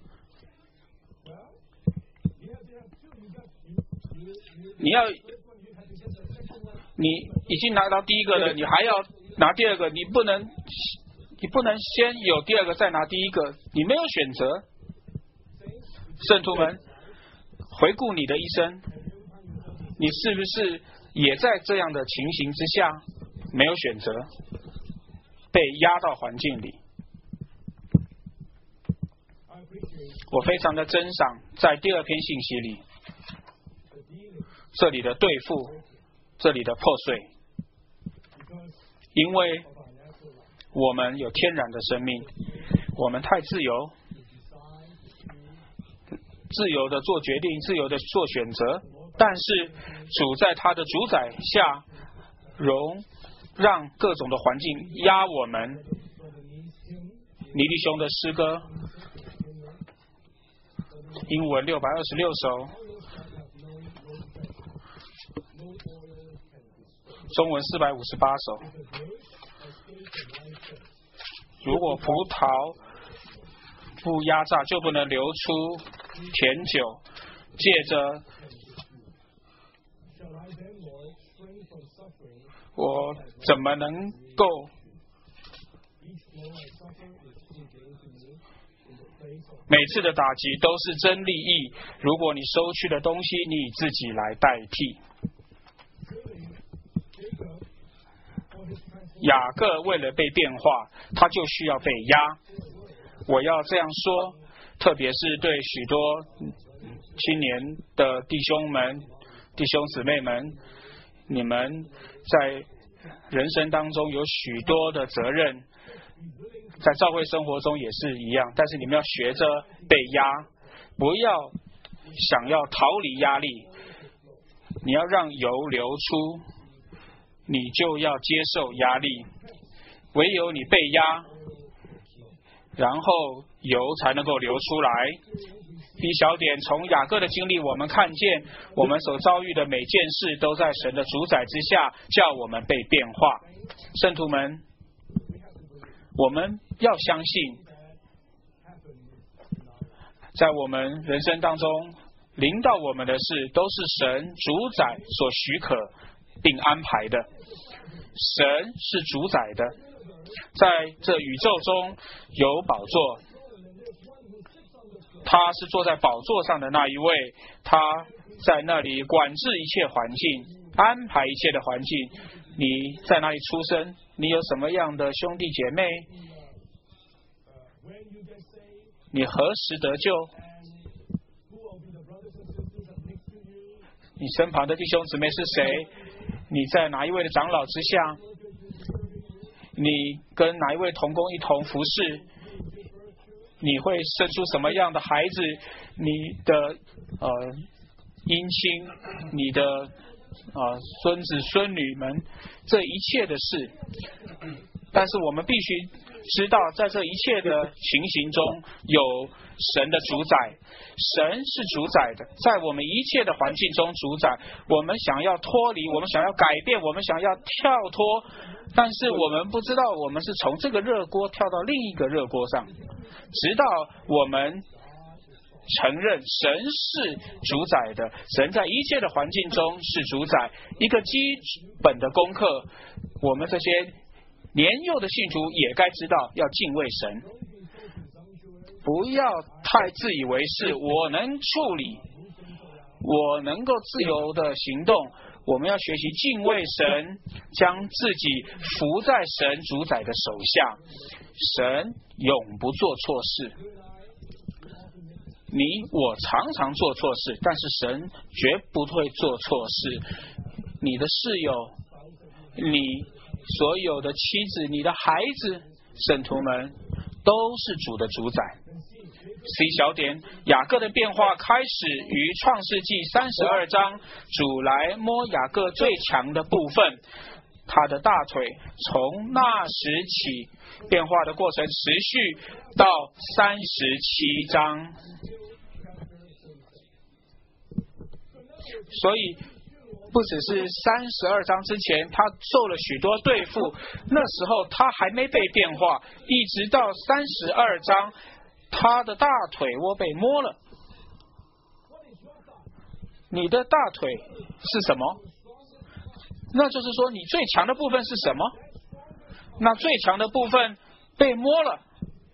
你要，你已经拿到第一个了，你还要拿第二个，你不能，你不能先有第二个再拿第一个，你没有选择。圣徒们，回顾你的一生，你是不是也在这样的情形之下没有选择，被压到环境里？我非常的珍赏在第二篇信息里，这里的对付，这里的破碎，因为我们有天然的生命，我们太自由，自由的做决定，自由的做选择，但是主在他的主宰下，容让各种的环境压我们。尼弟兄的诗歌，英文六百二十六首，中文四百五十八首。如果葡萄不压榨，就不能流出甜酒。借着我怎么能够每次的打击都是真利益？如果你收去的东西，你以自己来代替。雅各为了被变化，他就需要被压。我要这样说，特别是对许多青年的弟兄们、弟兄姊妹们，你们在人生当中有许多的责任，在教会生活中也是一样，但是你们要学着被压，不要想要逃离压力，你要让油流出，你就要接受压力。唯有你被压，然后油才能够流出来。第一小点，从雅各的经历，我们看见我们所遭遇的每件事都在神的主宰之下，叫我们被变化。圣徒们，我们要相信，在我们人生当中临到我们的事，都是神主宰所许可并安排的。神是主宰的，在这宇宙中有宝座，他是坐在宝座上的那一位，他在那里管制一切环境，安排一切的环境。你在哪里出生？你有什么样的兄弟姐妹？你何时得救？你身旁的弟兄姊妹是谁？你在哪一位的长老之下？你跟哪一位同工一同服侍？你会生出什么样的孩子？你的呃姻亲，你的呃孙子孙女们，这一切的事。但是我们必须知道，在这一切的情形中有神的主宰，神是主宰的，在我们一切的环境中主宰。我们想要脱离，我们想要改变，我们想要跳脱，但是我们不知道我们是从这个热锅跳到另一个热锅上，直到我们承认神是主宰的，神在一切的环境中是主宰。一个基本的功课，我们这些年幼的信徒也该知道，要敬畏神，不要太自以为是，我能处理，我能够自由的行动。我们要学习敬畏神，将自己服在神主宰的手下。神永不做错事，你我常常做错事，但是神绝不会做错事。你的室友，你所有的妻子，你的孩子，圣徒们都是主的主宰。 C 小点，雅各的变化开始于创世纪三十二章，主来摸雅各最强的部分，他的大腿，从那时起，变化的过程持续到三十七章。所以不只是三十二章之前他受了许多对付，那时候他还没被变化，一直到三十二章他的大腿窝被摸了。你的大腿是什么？那就是说你最强的部分是什么？那最强的部分被摸了。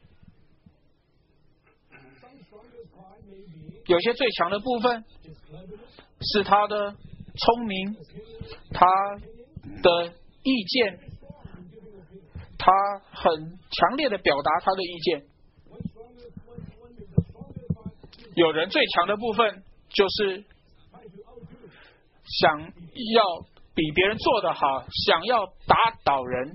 有些最强的部分是他的聪明，他的意见，他很强烈的表达他的意见。有人最强的部分就是想要比别人做得好，想要打倒人。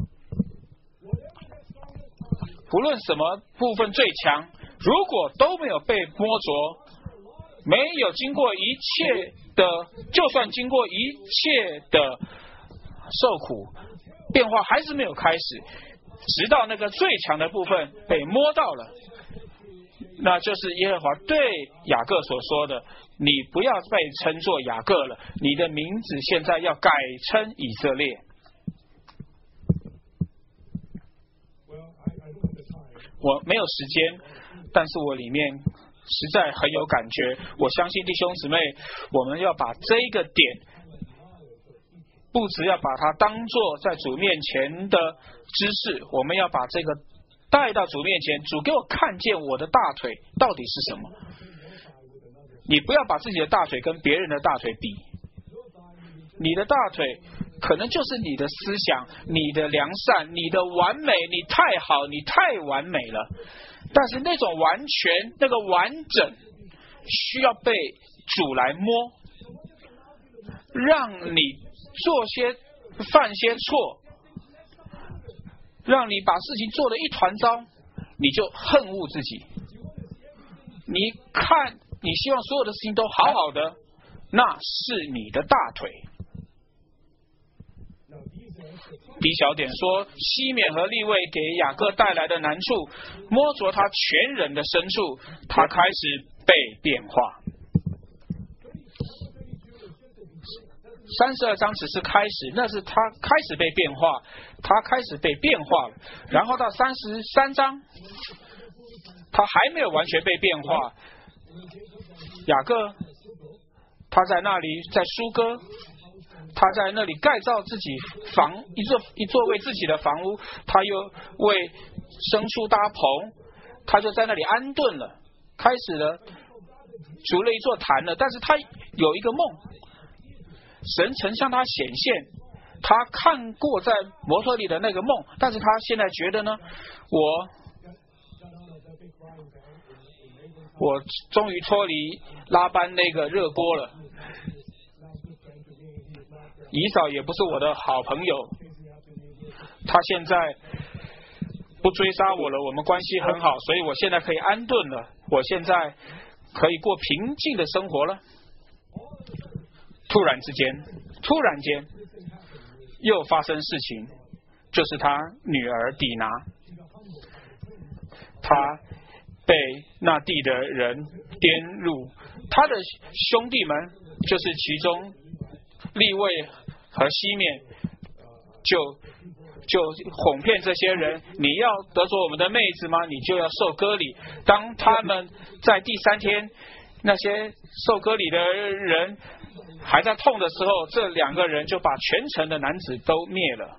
不论什么部分最强，如果都没有被摸着，没有经过一切的，就算经过一切的受苦，变化还是没有开始，直到那个最强的部分被摸到了，那就是耶和华对雅各所说的，你不要被称作雅各了，你的名字现在要改称以色列。我没有时间，但是我里面实在很有感觉。我相信弟兄姊妹，我们要把这个点，不只要把它当作在主面前的知识，我们要把这个带到主面前，主给我看见我的大腿到底是什么。你不要把自己的大腿跟别人的大腿比，你的大腿可能就是你的思想，你的良善，你的完美，你太好，你太完美了。但是那种完全，那个完整，需要被主来摸，让你做些犯些错，让你把事情做得一团糟，你就恨恶自己。你看，你希望所有的事情都好好的，那是你的大腿。D 小点说，西缅和利未给雅各带来的难处，摸着他全人的深处，他开始被变化。三十二章只是开始，那是他开始被变化，他开始被变化了。然后到三十三章，他还没有完全被变化。雅各他在那里在疏割，他在那里盖造自己房一座一座为自己的房屋，他又为牲畜搭棚，他就在那里安顿了，开始了筑了一座坛了。但是他有一个梦，神曾向他显现，他看过在摩托里的那个梦，但是他现在觉得呢，我我终于脱离拉班那个热锅了。以扫也不是我的好朋友，他现在不追杀我了，我们关系很好，所以我现在可以安顿了，我现在可以过平静的生活了。突然之间，突然间又发生事情，就是他女儿底拿，他被那地的人颠入，他的兄弟们就是其中利未和西面，就就哄骗这些人，你要得着我们的妹子吗？你就要受割礼。当他们在第三天，那些受割礼的人还在痛的时候，这两个人就把全城的男子都灭了。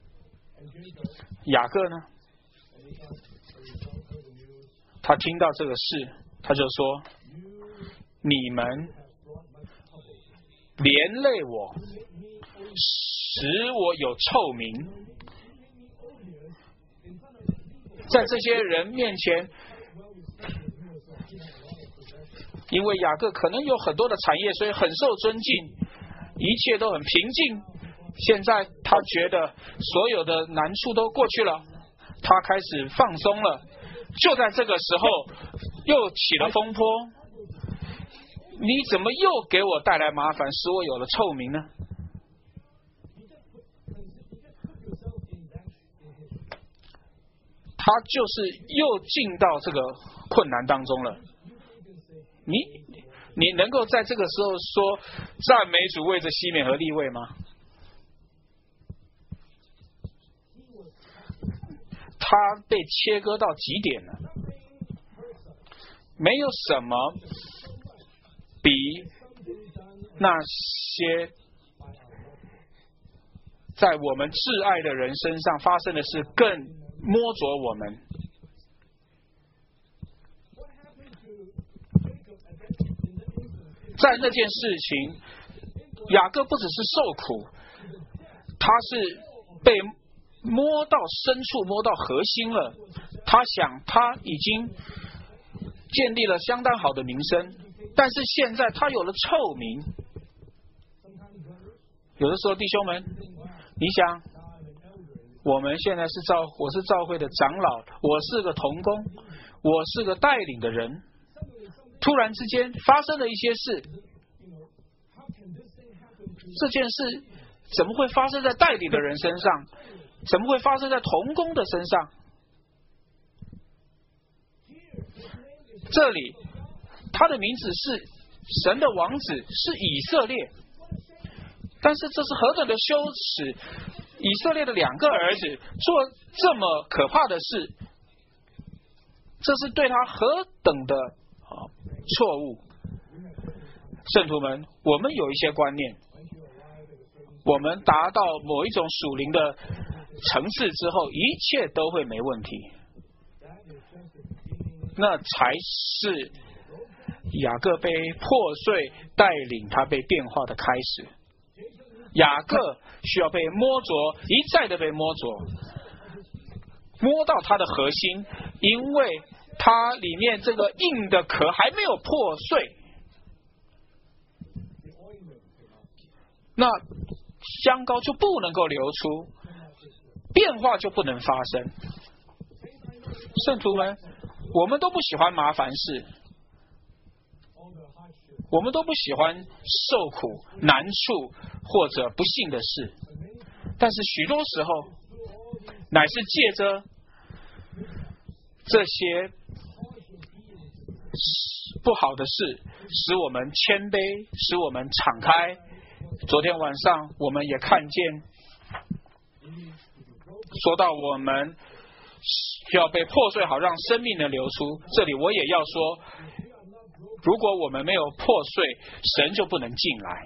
雅各呢，他听到这个事，他就说，你们连累我，使我有臭名，在这些人面前，因为雅各可能有很多的产业，所以很受尊敬，一切都很平静。现在他觉得所有的难处都过去了，他开始放松了。就在这个时候， 又起了风波，你怎么又给我带来麻烦，使我有了臭名呢？他就是又进到这个困难当中了。你你能够在这个时候说赞美主为着西缅和利未吗？他被切割到极点了，没有什么比那些在我们挚爱的人身上发生的事更摸着我们。在那件事情，雅各不只是受苦，他是被摸到深处，摸到核心了。他想他已经建立了相当好的名声，但是现在他有了臭名。有的时候弟兄们，你想我们现在是教我是教会的长老，我是个同工，我是个带领的人，突然之间发生了一些事，这件事怎么会发生在带领的人身上？怎么会发生在同工的身上？这里他的名字是神的王子，是以色列，但是这是何等的羞耻！以色列的两个儿子做这么可怕的事，这是对他何等的啊错误！圣徒们，我们有一些观念，我们达到某一种属灵的层次之后，一切都会没问题，那才是雅各被破碎带领他被变化的开始。雅各需要被摸着，一再的被摸着，摸到他的核心，因为他里面这个硬的壳还没有破碎，那香膏就不能够流出，变化就不能发生。圣徒们，我们都不喜欢麻烦事，我们都不喜欢受苦、难处或者不幸的事，但是许多时候乃是借着这些不好的事使我们谦卑，使我们敞开。昨天晚上我们也看见，说到我们需要被破碎好让生命能流出，这里我也要说，如果我们没有破碎，神就不能进来。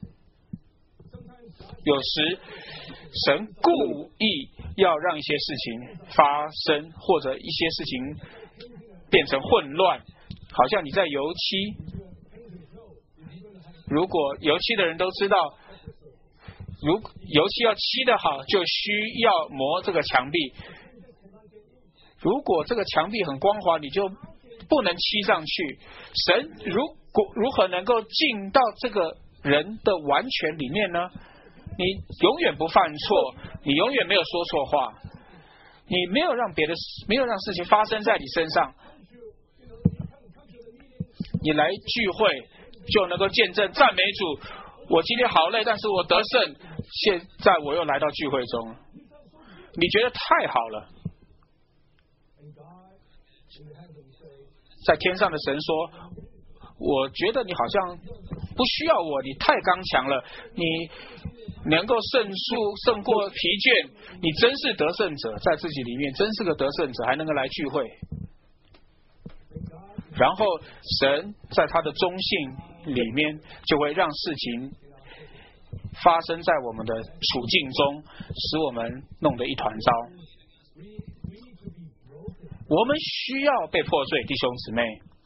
有时神故意要让一些事情发生，或者一些事情变成混乱，好像你在油漆，如果油漆的人都知道，如油漆要漆得好，就需要磨这个墙壁，如果这个墙壁很光滑，你就不能漆上去。神如果如何能够进到这个人的完全里面呢？你永远不犯错，你永远没有说错话，你没有让别的没有让事情发生在你身上，你来聚会就能够见证赞美主，我今天好累，但是我得胜，现在我又来到聚会中，你觉得太好了。在天上的神说，我觉得你好像不需要我，你太刚强了，你能够胜出胜过疲倦，你真是得胜者，在自己里面真是个得胜者，还能够来聚会。然后神在他的忠信里面就会让事情发生在我们的处境中，使我们弄得一团糟。我们需要被破碎，弟兄姊妹。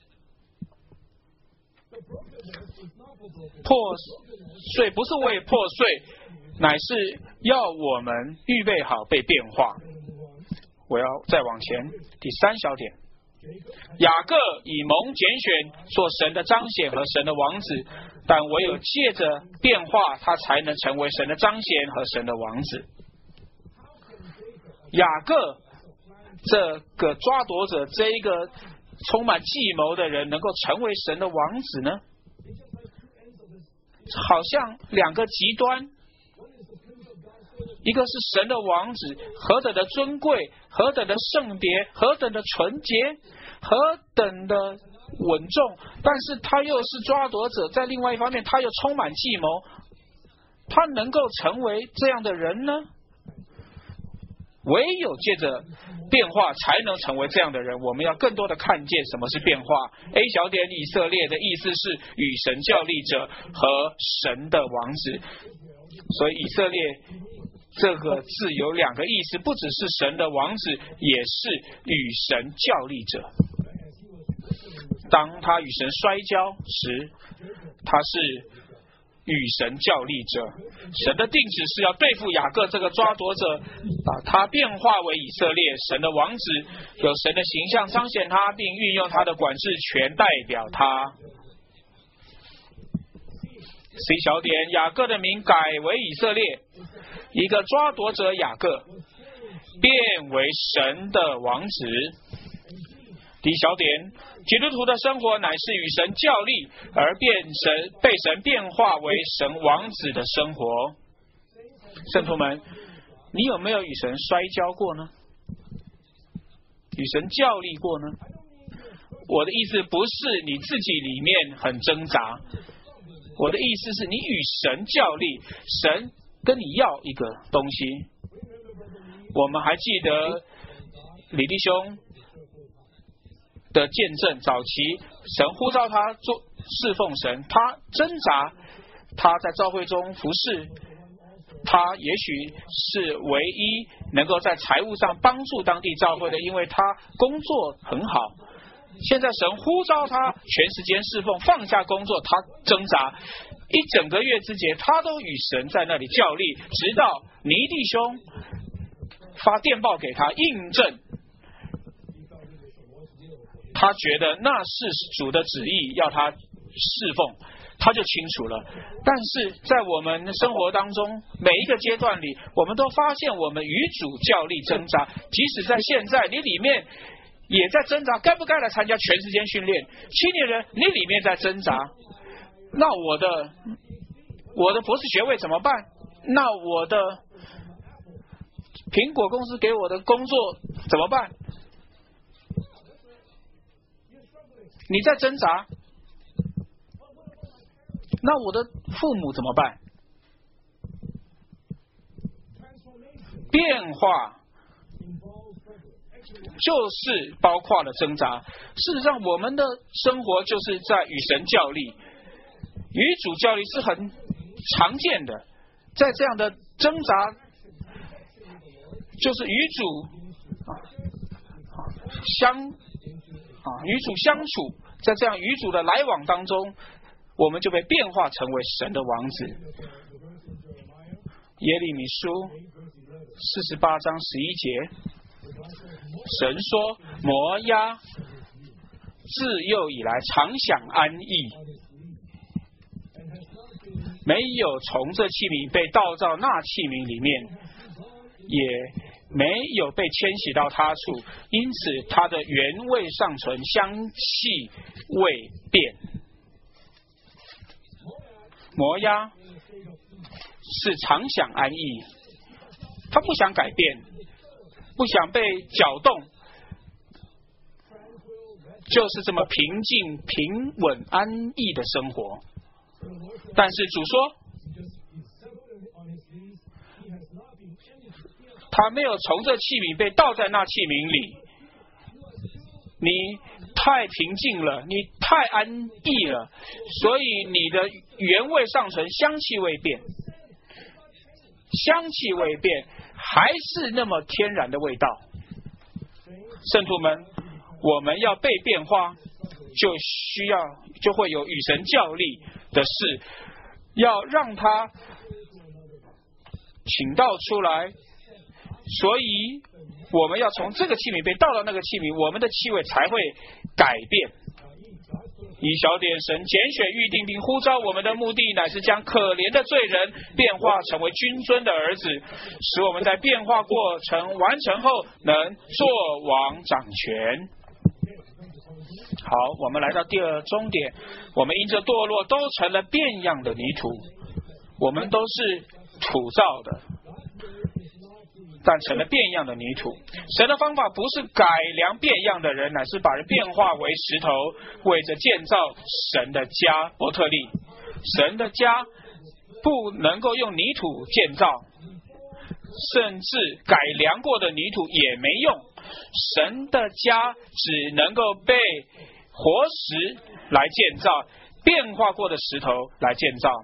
破碎不是为破碎，乃是要我们预备好被变化。我要再往前，第三小点，雅各以蒙拣选做神的彰显和神的王子，但唯有借着变化，他才能成为神的彰显和神的王子。雅各这个抓夺者，这一个充满计谋的人能够成为神的王子呢？好像两个极端，一个是神的王子，何等的尊贵，何等的圣别，何等的纯洁，何等的稳重，但是他又是抓夺者，在另外一方面他又充满计谋，他能够成为这样的人呢？唯有借着变化才能成为这样的人。我们要更多的看见什么是变化。 A 小点以色列的意思是与神较力者和神的王子，所以以色列这个字有两个意思，不只是神的王子，也是与神较力者。当他与神摔跤时，他是与神较力者。神的定旨是要对付雅各这个抓夺者，把他变化为以色列神的王子，有神的形象彰显他，并运用他的管制权代表他。C 小点，雅各的名改为以色列，一个抓夺者雅各变为神的王子。D 小点，基督徒的生活乃是与神较力，而变神被神变化为神王子的生活。圣徒们，你有没有与神摔跤过呢？与神较力过呢？我的意思不是你自己里面很挣扎，我的意思是你与神较力，神跟你要一个东西。我们还记得李弟兄的见证，早期神呼召他做侍奉神，他挣扎，他在教会中服侍，他也许是唯一能够在财务上帮助当地教会的，因为他工作很好。现在神呼召他全时间侍奉，放下工作，他挣扎一整个月之间，他都与神在那里较力，直到尼弟兄发电报给他印证，他觉得那是主的旨意要他侍奉，他就清楚了。但是在我们生活当中每一个阶段里，我们都发现我们与主较力挣扎，即使在现在你里面也在挣扎，该不该来参加全时间训练？青年人，你里面在挣扎，那我的我的博士学位怎么办？那我的苹果公司给我的工作怎么办？你在挣扎，那我的父母怎么办？变化就是包括了挣扎。事实上，我们的生活就是在与神较力，与主较力是很常见的。在这样的挣扎，就是与主啊相啊与主相处，在这样与主的来往当中，我们就被变化成为神的王子。耶利米书四十八章十一节，神说：摩押自幼以来常享安逸，没有从这器皿被倒到那器皿里面，也没有被迁徙到他处，因此他的原味尚存，香气未变。摩押是常享安逸，他不想改变，不想被搅动，就是这么平静、平稳、安逸的生活。但是主说，他没有从这器皿被倒在那器皿里。你太平静了，你太安逸了，所以你的原味尚存，香气未变。香气未变，还是那么天然的味道。圣徒们，我们要被变化，就需要就会有与神较力的事，要让他请到出来。所以我们要从这个器皿被倒到那个器皿，我们的气味才会改变。以小点，神拣选预定并呼召我们的目的，乃是将可怜的罪人变化成为君尊的儿子，使我们在变化过程完成后能做王掌权。 好，我们来到第二终点，我们因着堕落都成了变样的泥土，我们都是土造的，但成了变样的泥土。神的方法不是改良变样的人，乃是把人变化为石头，为着建造神的家伯特利。神的家不能够用泥土建造，甚至改良过的泥土也没用。神的家只能够被活石来建造，变化过的石头来建造。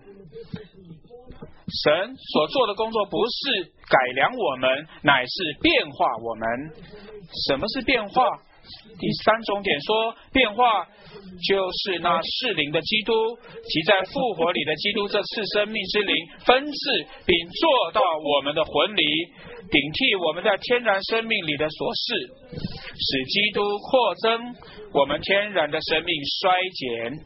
神所做的工作不是改良我们，乃是变化我们。什么是变化？第三重点说，变化就是那适灵的基督，即在复活里的基督这次生命之灵分赐并做到我们的魂里，顶替我们在天然生命里的琐事，使基督扩增，我们天然的生命衰减。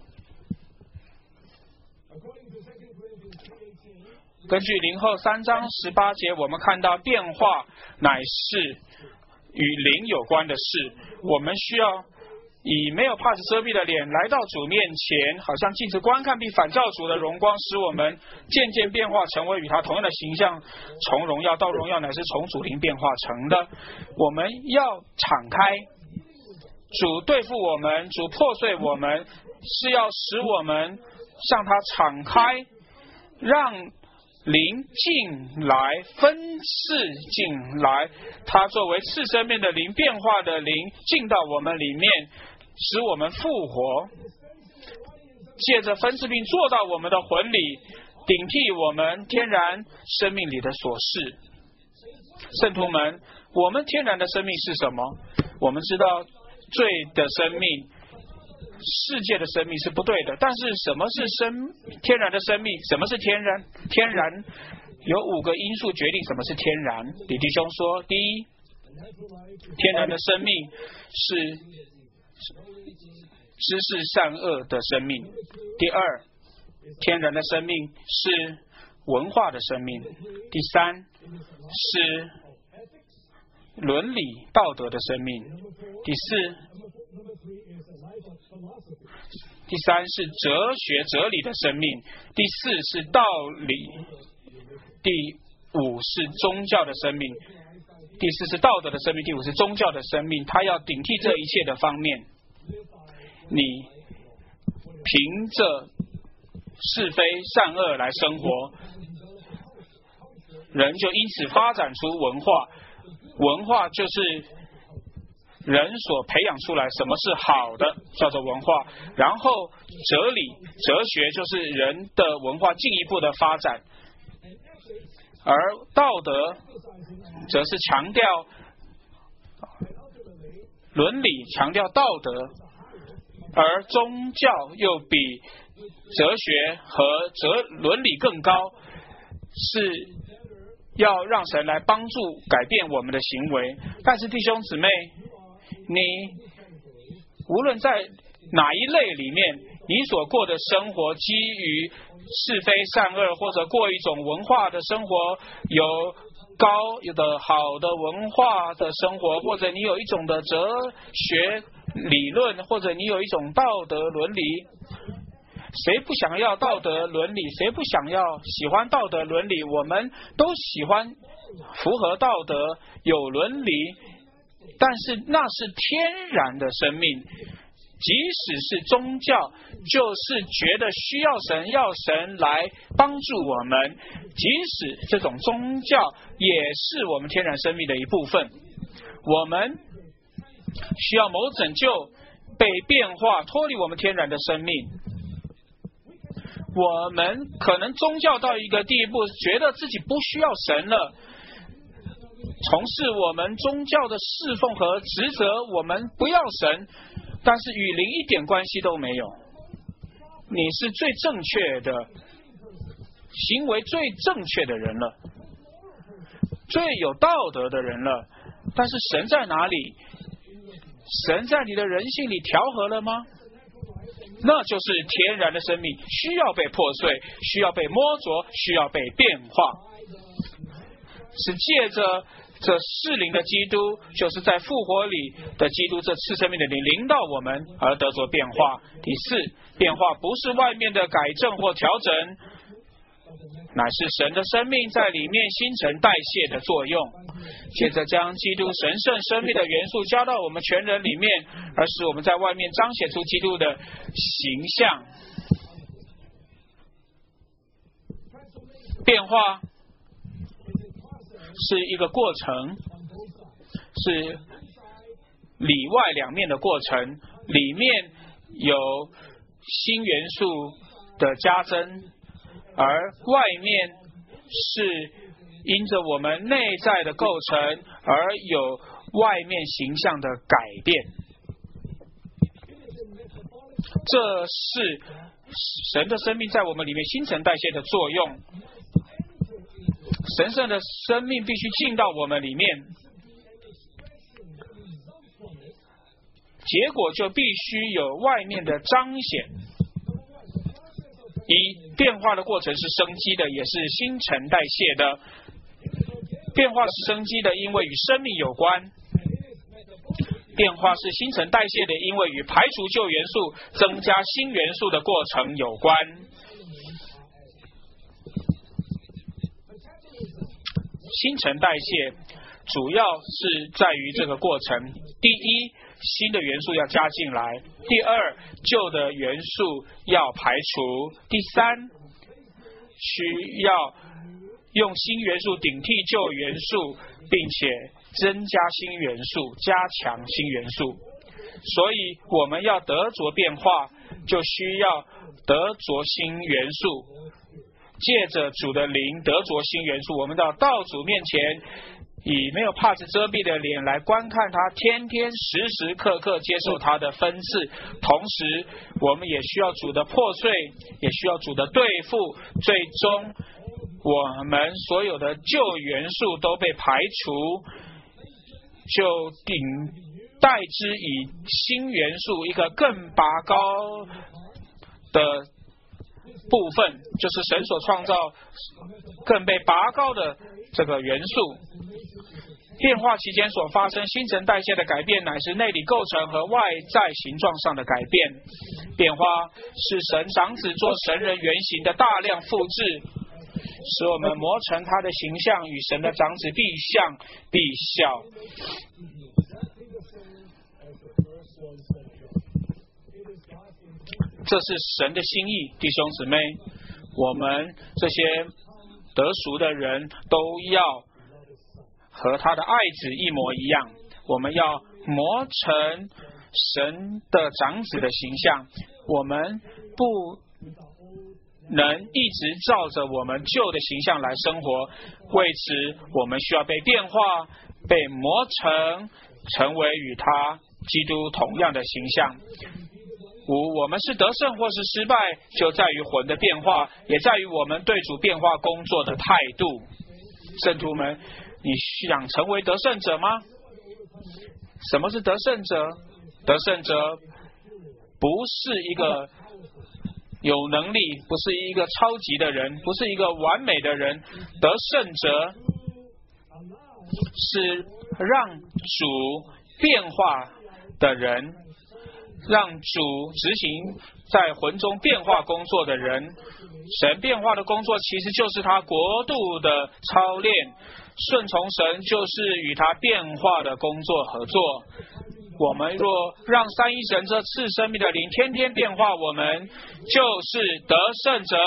根据林后三章十八节，我们看到变化乃是与灵有关的事。我们需要以没有帕子遮蔽的脸来到主面前，好像镜子观看并反照主的荣光，使我们渐渐变化成为与他同样的形象，从荣耀到荣耀，乃是从主灵变化成的。我们要敞开，主对付我们，主破碎我们，是要使我们向他敞开，让灵进来，分赐进来，他作为次生命的灵，变化的灵进到我们里面，使我们复活，借着分赐并做到我们的魂里，顶替我们天然生命里的琐事。圣徒们，我们天然的生命是什么？我们知道罪的生命，世界的生命是不对的，但是什么是生天然的生命？什么是天然？天然有五个因素决定什么是天然。李弟兄说，第一，天然的生命是知识善恶的生命；第二，天然的生命是文化的生命；第三，是伦理道德的生命；第四，第三是哲学哲理的生命；第四是道理；第五是宗教的生命；第四是道德的生命；第五是宗教的生命。他要顶替这一切的方面，你凭着是非善恶来生活，人就因此发展出文化。文化就是人所培养出来什么是好的，叫做文化。然后哲理哲学就是人的文化进一步的发展，而道德则是强调伦理，强调道德，而宗教又比哲学和哲伦理更高，是要让神来帮助改变我们的行为。但是弟兄姊妹，你无论在哪一类里面，你所过的生活基于是非善恶，或者过一种文化的生活，有高有的好的文化的生活，或者你有一种的哲学理论，或者你有一种道德伦理。谁不想要道德伦理？谁不想要喜欢道德伦理？我们都喜欢符合道德有伦理，但是那是天然的生命。即使是宗教，就是觉得需要神，要神来帮助我们，即使这种宗教也是我们天然生命的一部分。我们需要某拯救，被变化，脱离我们天然的生命。我们可能宗教到一个地步，觉得自己不需要神了，从事我们宗教的侍奉和职责，我们不要神，但是与灵一点关系都没有。你是最正确的行为，最正确的人了，最有道德的人了，但是神在哪里？神在你的人性里调和了吗？那就是天然的生命需要被破碎，需要被摸着，需要被变化，是借着这适灵的基督，就是在复活里的基督，这次生命的灵临到我们而得着变化。第四，变化不是外面的改正或调整，乃是神的生命在里面新陈代谢的作用，接着将基督神圣生命的元素加到我们全人里面，而使我们在外面彰显出基督的形象。变化是一个过程，是里外两面的过程，里面有新元素的加增，而外面是因着我们内在的构成而有外面形象的改变。这是神的生命在我们里面新陈代谢的作用。神圣的生命必须进到我们里面，结果就必须有外面的彰显。一，变化的过程是生机的，也是新陈代谢的。变化是生机的，因为与生命有关；变化是新陈代谢的，因为与排除旧元素、增加新元素的过程有关。新陈代谢主要是在于这个过程：第一，新的元素要加进来；第二，旧的元素要排除；第三，需要用新元素顶替旧元素，并且增加新元素，加强新元素。所以我们要得着变化，就需要得着新元素。借着主的灵得着新元素，我们到道主面前，以没有帕子遮蔽的脸来观看他，天天时时刻刻接受他的分赐。同时我们也需要主的破碎，也需要主的对付，最终我们所有的旧元素都被排除，就顶代之以新元素，一个更拔高的部分，就是神所创造更被拔高的这个元素。变化期间所发生新陈代谢的改变，乃是内里构成和外在形状上的改变。变化是神长子做神人原型的大量复制，使我们磨成他的形象，与神的长子必像必效。这是神的心意，弟兄姊妹，我们这些得赎的人都要和他的爱子一模一样，我们要磨成神的长子的形象，我们不能一直照着我们旧的形象来生活，为此我们需要被变化，被磨成成为与他基督同样的形象。五，我们是得胜或是失败，就在于魂的变化，也在于我们对主变化工作的态度。圣徒们，你想成为得胜者吗？什么是得胜者？得胜者不是一个有能力，不是一个超级的人，不是一个完美的人。得胜者是让主变化的人，让主执行在魂中变化工作的人。神变化的工作其实就是他国度的操练，顺从神就是与他变化的工作合作。我们若让三一神这赐生命的灵天天变化我们，就是得胜者。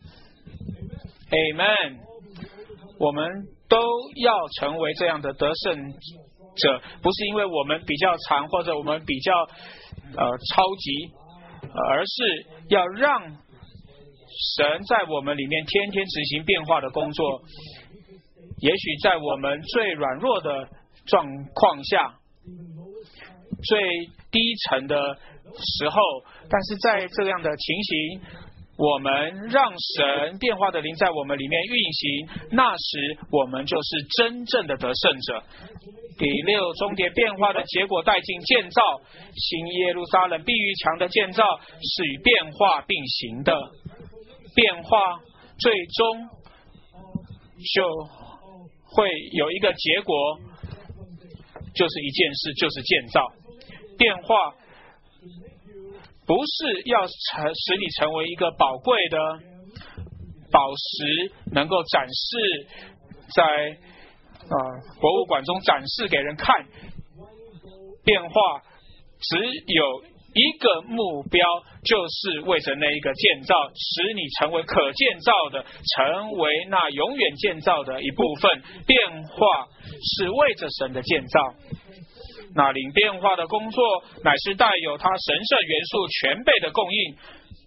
Amen。 我们都要成为这样的得胜者，不是因为我们比较长或者我们比较呃超级，而是要让神在我们里面天天执行变化的工作。也许在我们最软弱的状况下，最低沉的时候，但是在这样的情形，我们让神变化的灵在我们里面运行，那时我们就是真正的得胜者。第六，终结变化的结果带进建造，新耶路撒冷必于墙的建造是与变化并行的。变化最终就会有一个结果，就是一件事，就是建造。变化不是要成使你成为一个宝贵的宝石，能够展示在呃博物馆中展示给人看。变化只有一个目标，就是为着那一个建造，使你成为可建造的，成为那永远建造的一部分。变化是为着神的建造。那领变化的工作乃是带有它神圣元素全备的供应，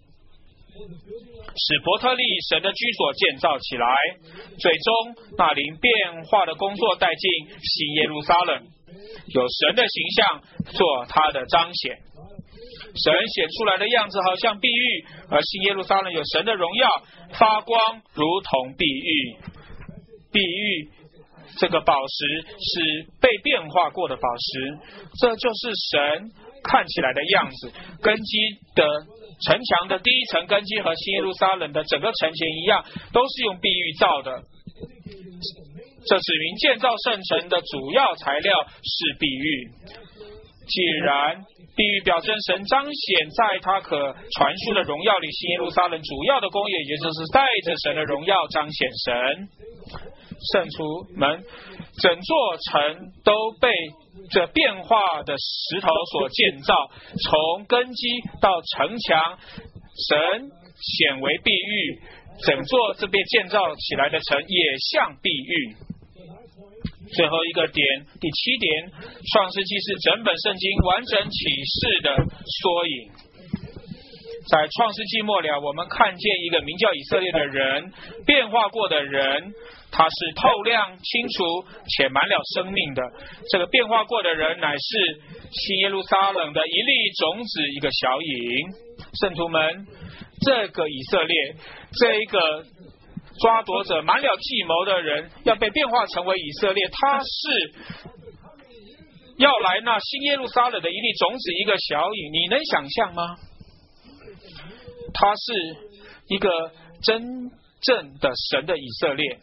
使伯特利神的居所建造起来，最终那领变化的工作带进新耶路撒冷，有神的形象做它的彰显。神显出来的样子好像碧玉，而新耶路撒冷有神的荣耀，发光如同碧玉。碧玉这个宝石是被变化过的宝石，这就是神看起来的样子。根基的城墙的第一层根基和新耶路撒冷的整个城墙一样，都是用碧玉造的。这指明建造圣城的主要材料是碧玉。既然碧玉表征神彰显在他可传输的荣耀里，新耶路撒冷主要的工业也就是带着神的荣耀彰显神。圣徒们整座城都被这变化的石头所建造，从根基到城墙，神显为碧玉，整座这被建造起来的城也像碧玉。最后一个点，第七点，创世纪是整本圣经完整启示的缩影。在创世纪末了，我们看见一个名叫以色列的人，变化过的人，他是透亮、清楚且满了生命的。这个变化过的人乃是新耶路撒冷的一粒种子，一个小影。圣徒们，这个以色列，这一个抓夺者满了计谋的人，要被变化成为以色列，他是要来那新耶路撒冷的一粒种子，一个小影。你能想象吗？他是一个真正的神的以色列。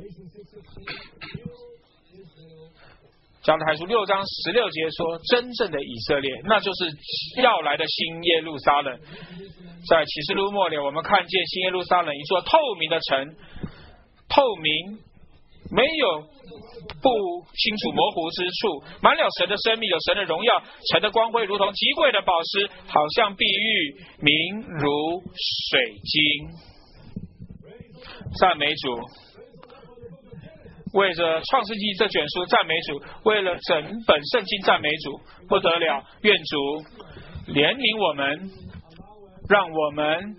加拉太书六章十六节说，真正的以色列，那就是要来的新耶路撒冷。在启示录末了，我们看见新耶路撒冷一座透明的城，透明，没有不清楚模糊之处，满了神的生命，有神的荣耀，城的光辉如同极贵的宝石，好像碧玉，明如水晶。赞美主，为着创世纪这卷书赞美主，为了整本圣经赞美主，不得了，愿主怜悯我们，让我们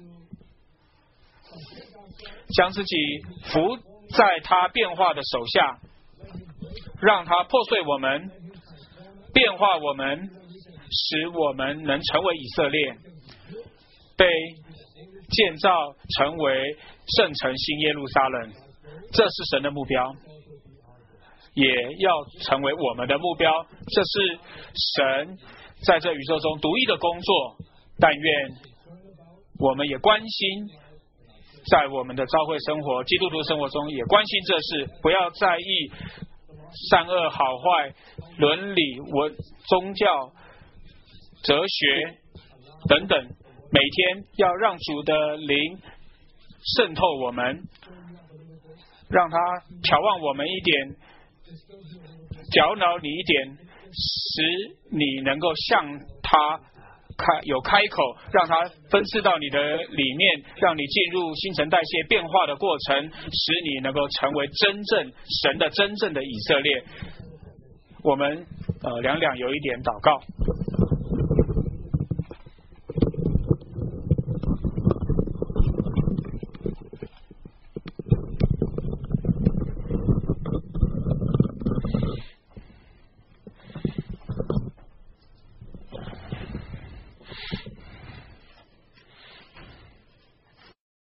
将自己伏在他变化的手下，让他破碎我们，变化我们，使我们能成为以色列，被建造成为圣城新耶路撒冷。这是神的目标，也要成为我们的目标。这是神在这宇宙中独一的工作。但愿我们也关心，在我们的教会生活、基督徒生活中也关心这事，不要在意善恶好坏、伦理、文、宗教、哲学等等，每天要让主的灵渗透我们，让他眺望我们一点，搅扰你一点，使你能够向他开有开口，让他分赐到你的里面，让你进入新陈代谢变化的过程，使你能够成为真正神的真正的以色列。我们呃两两有一点祷告。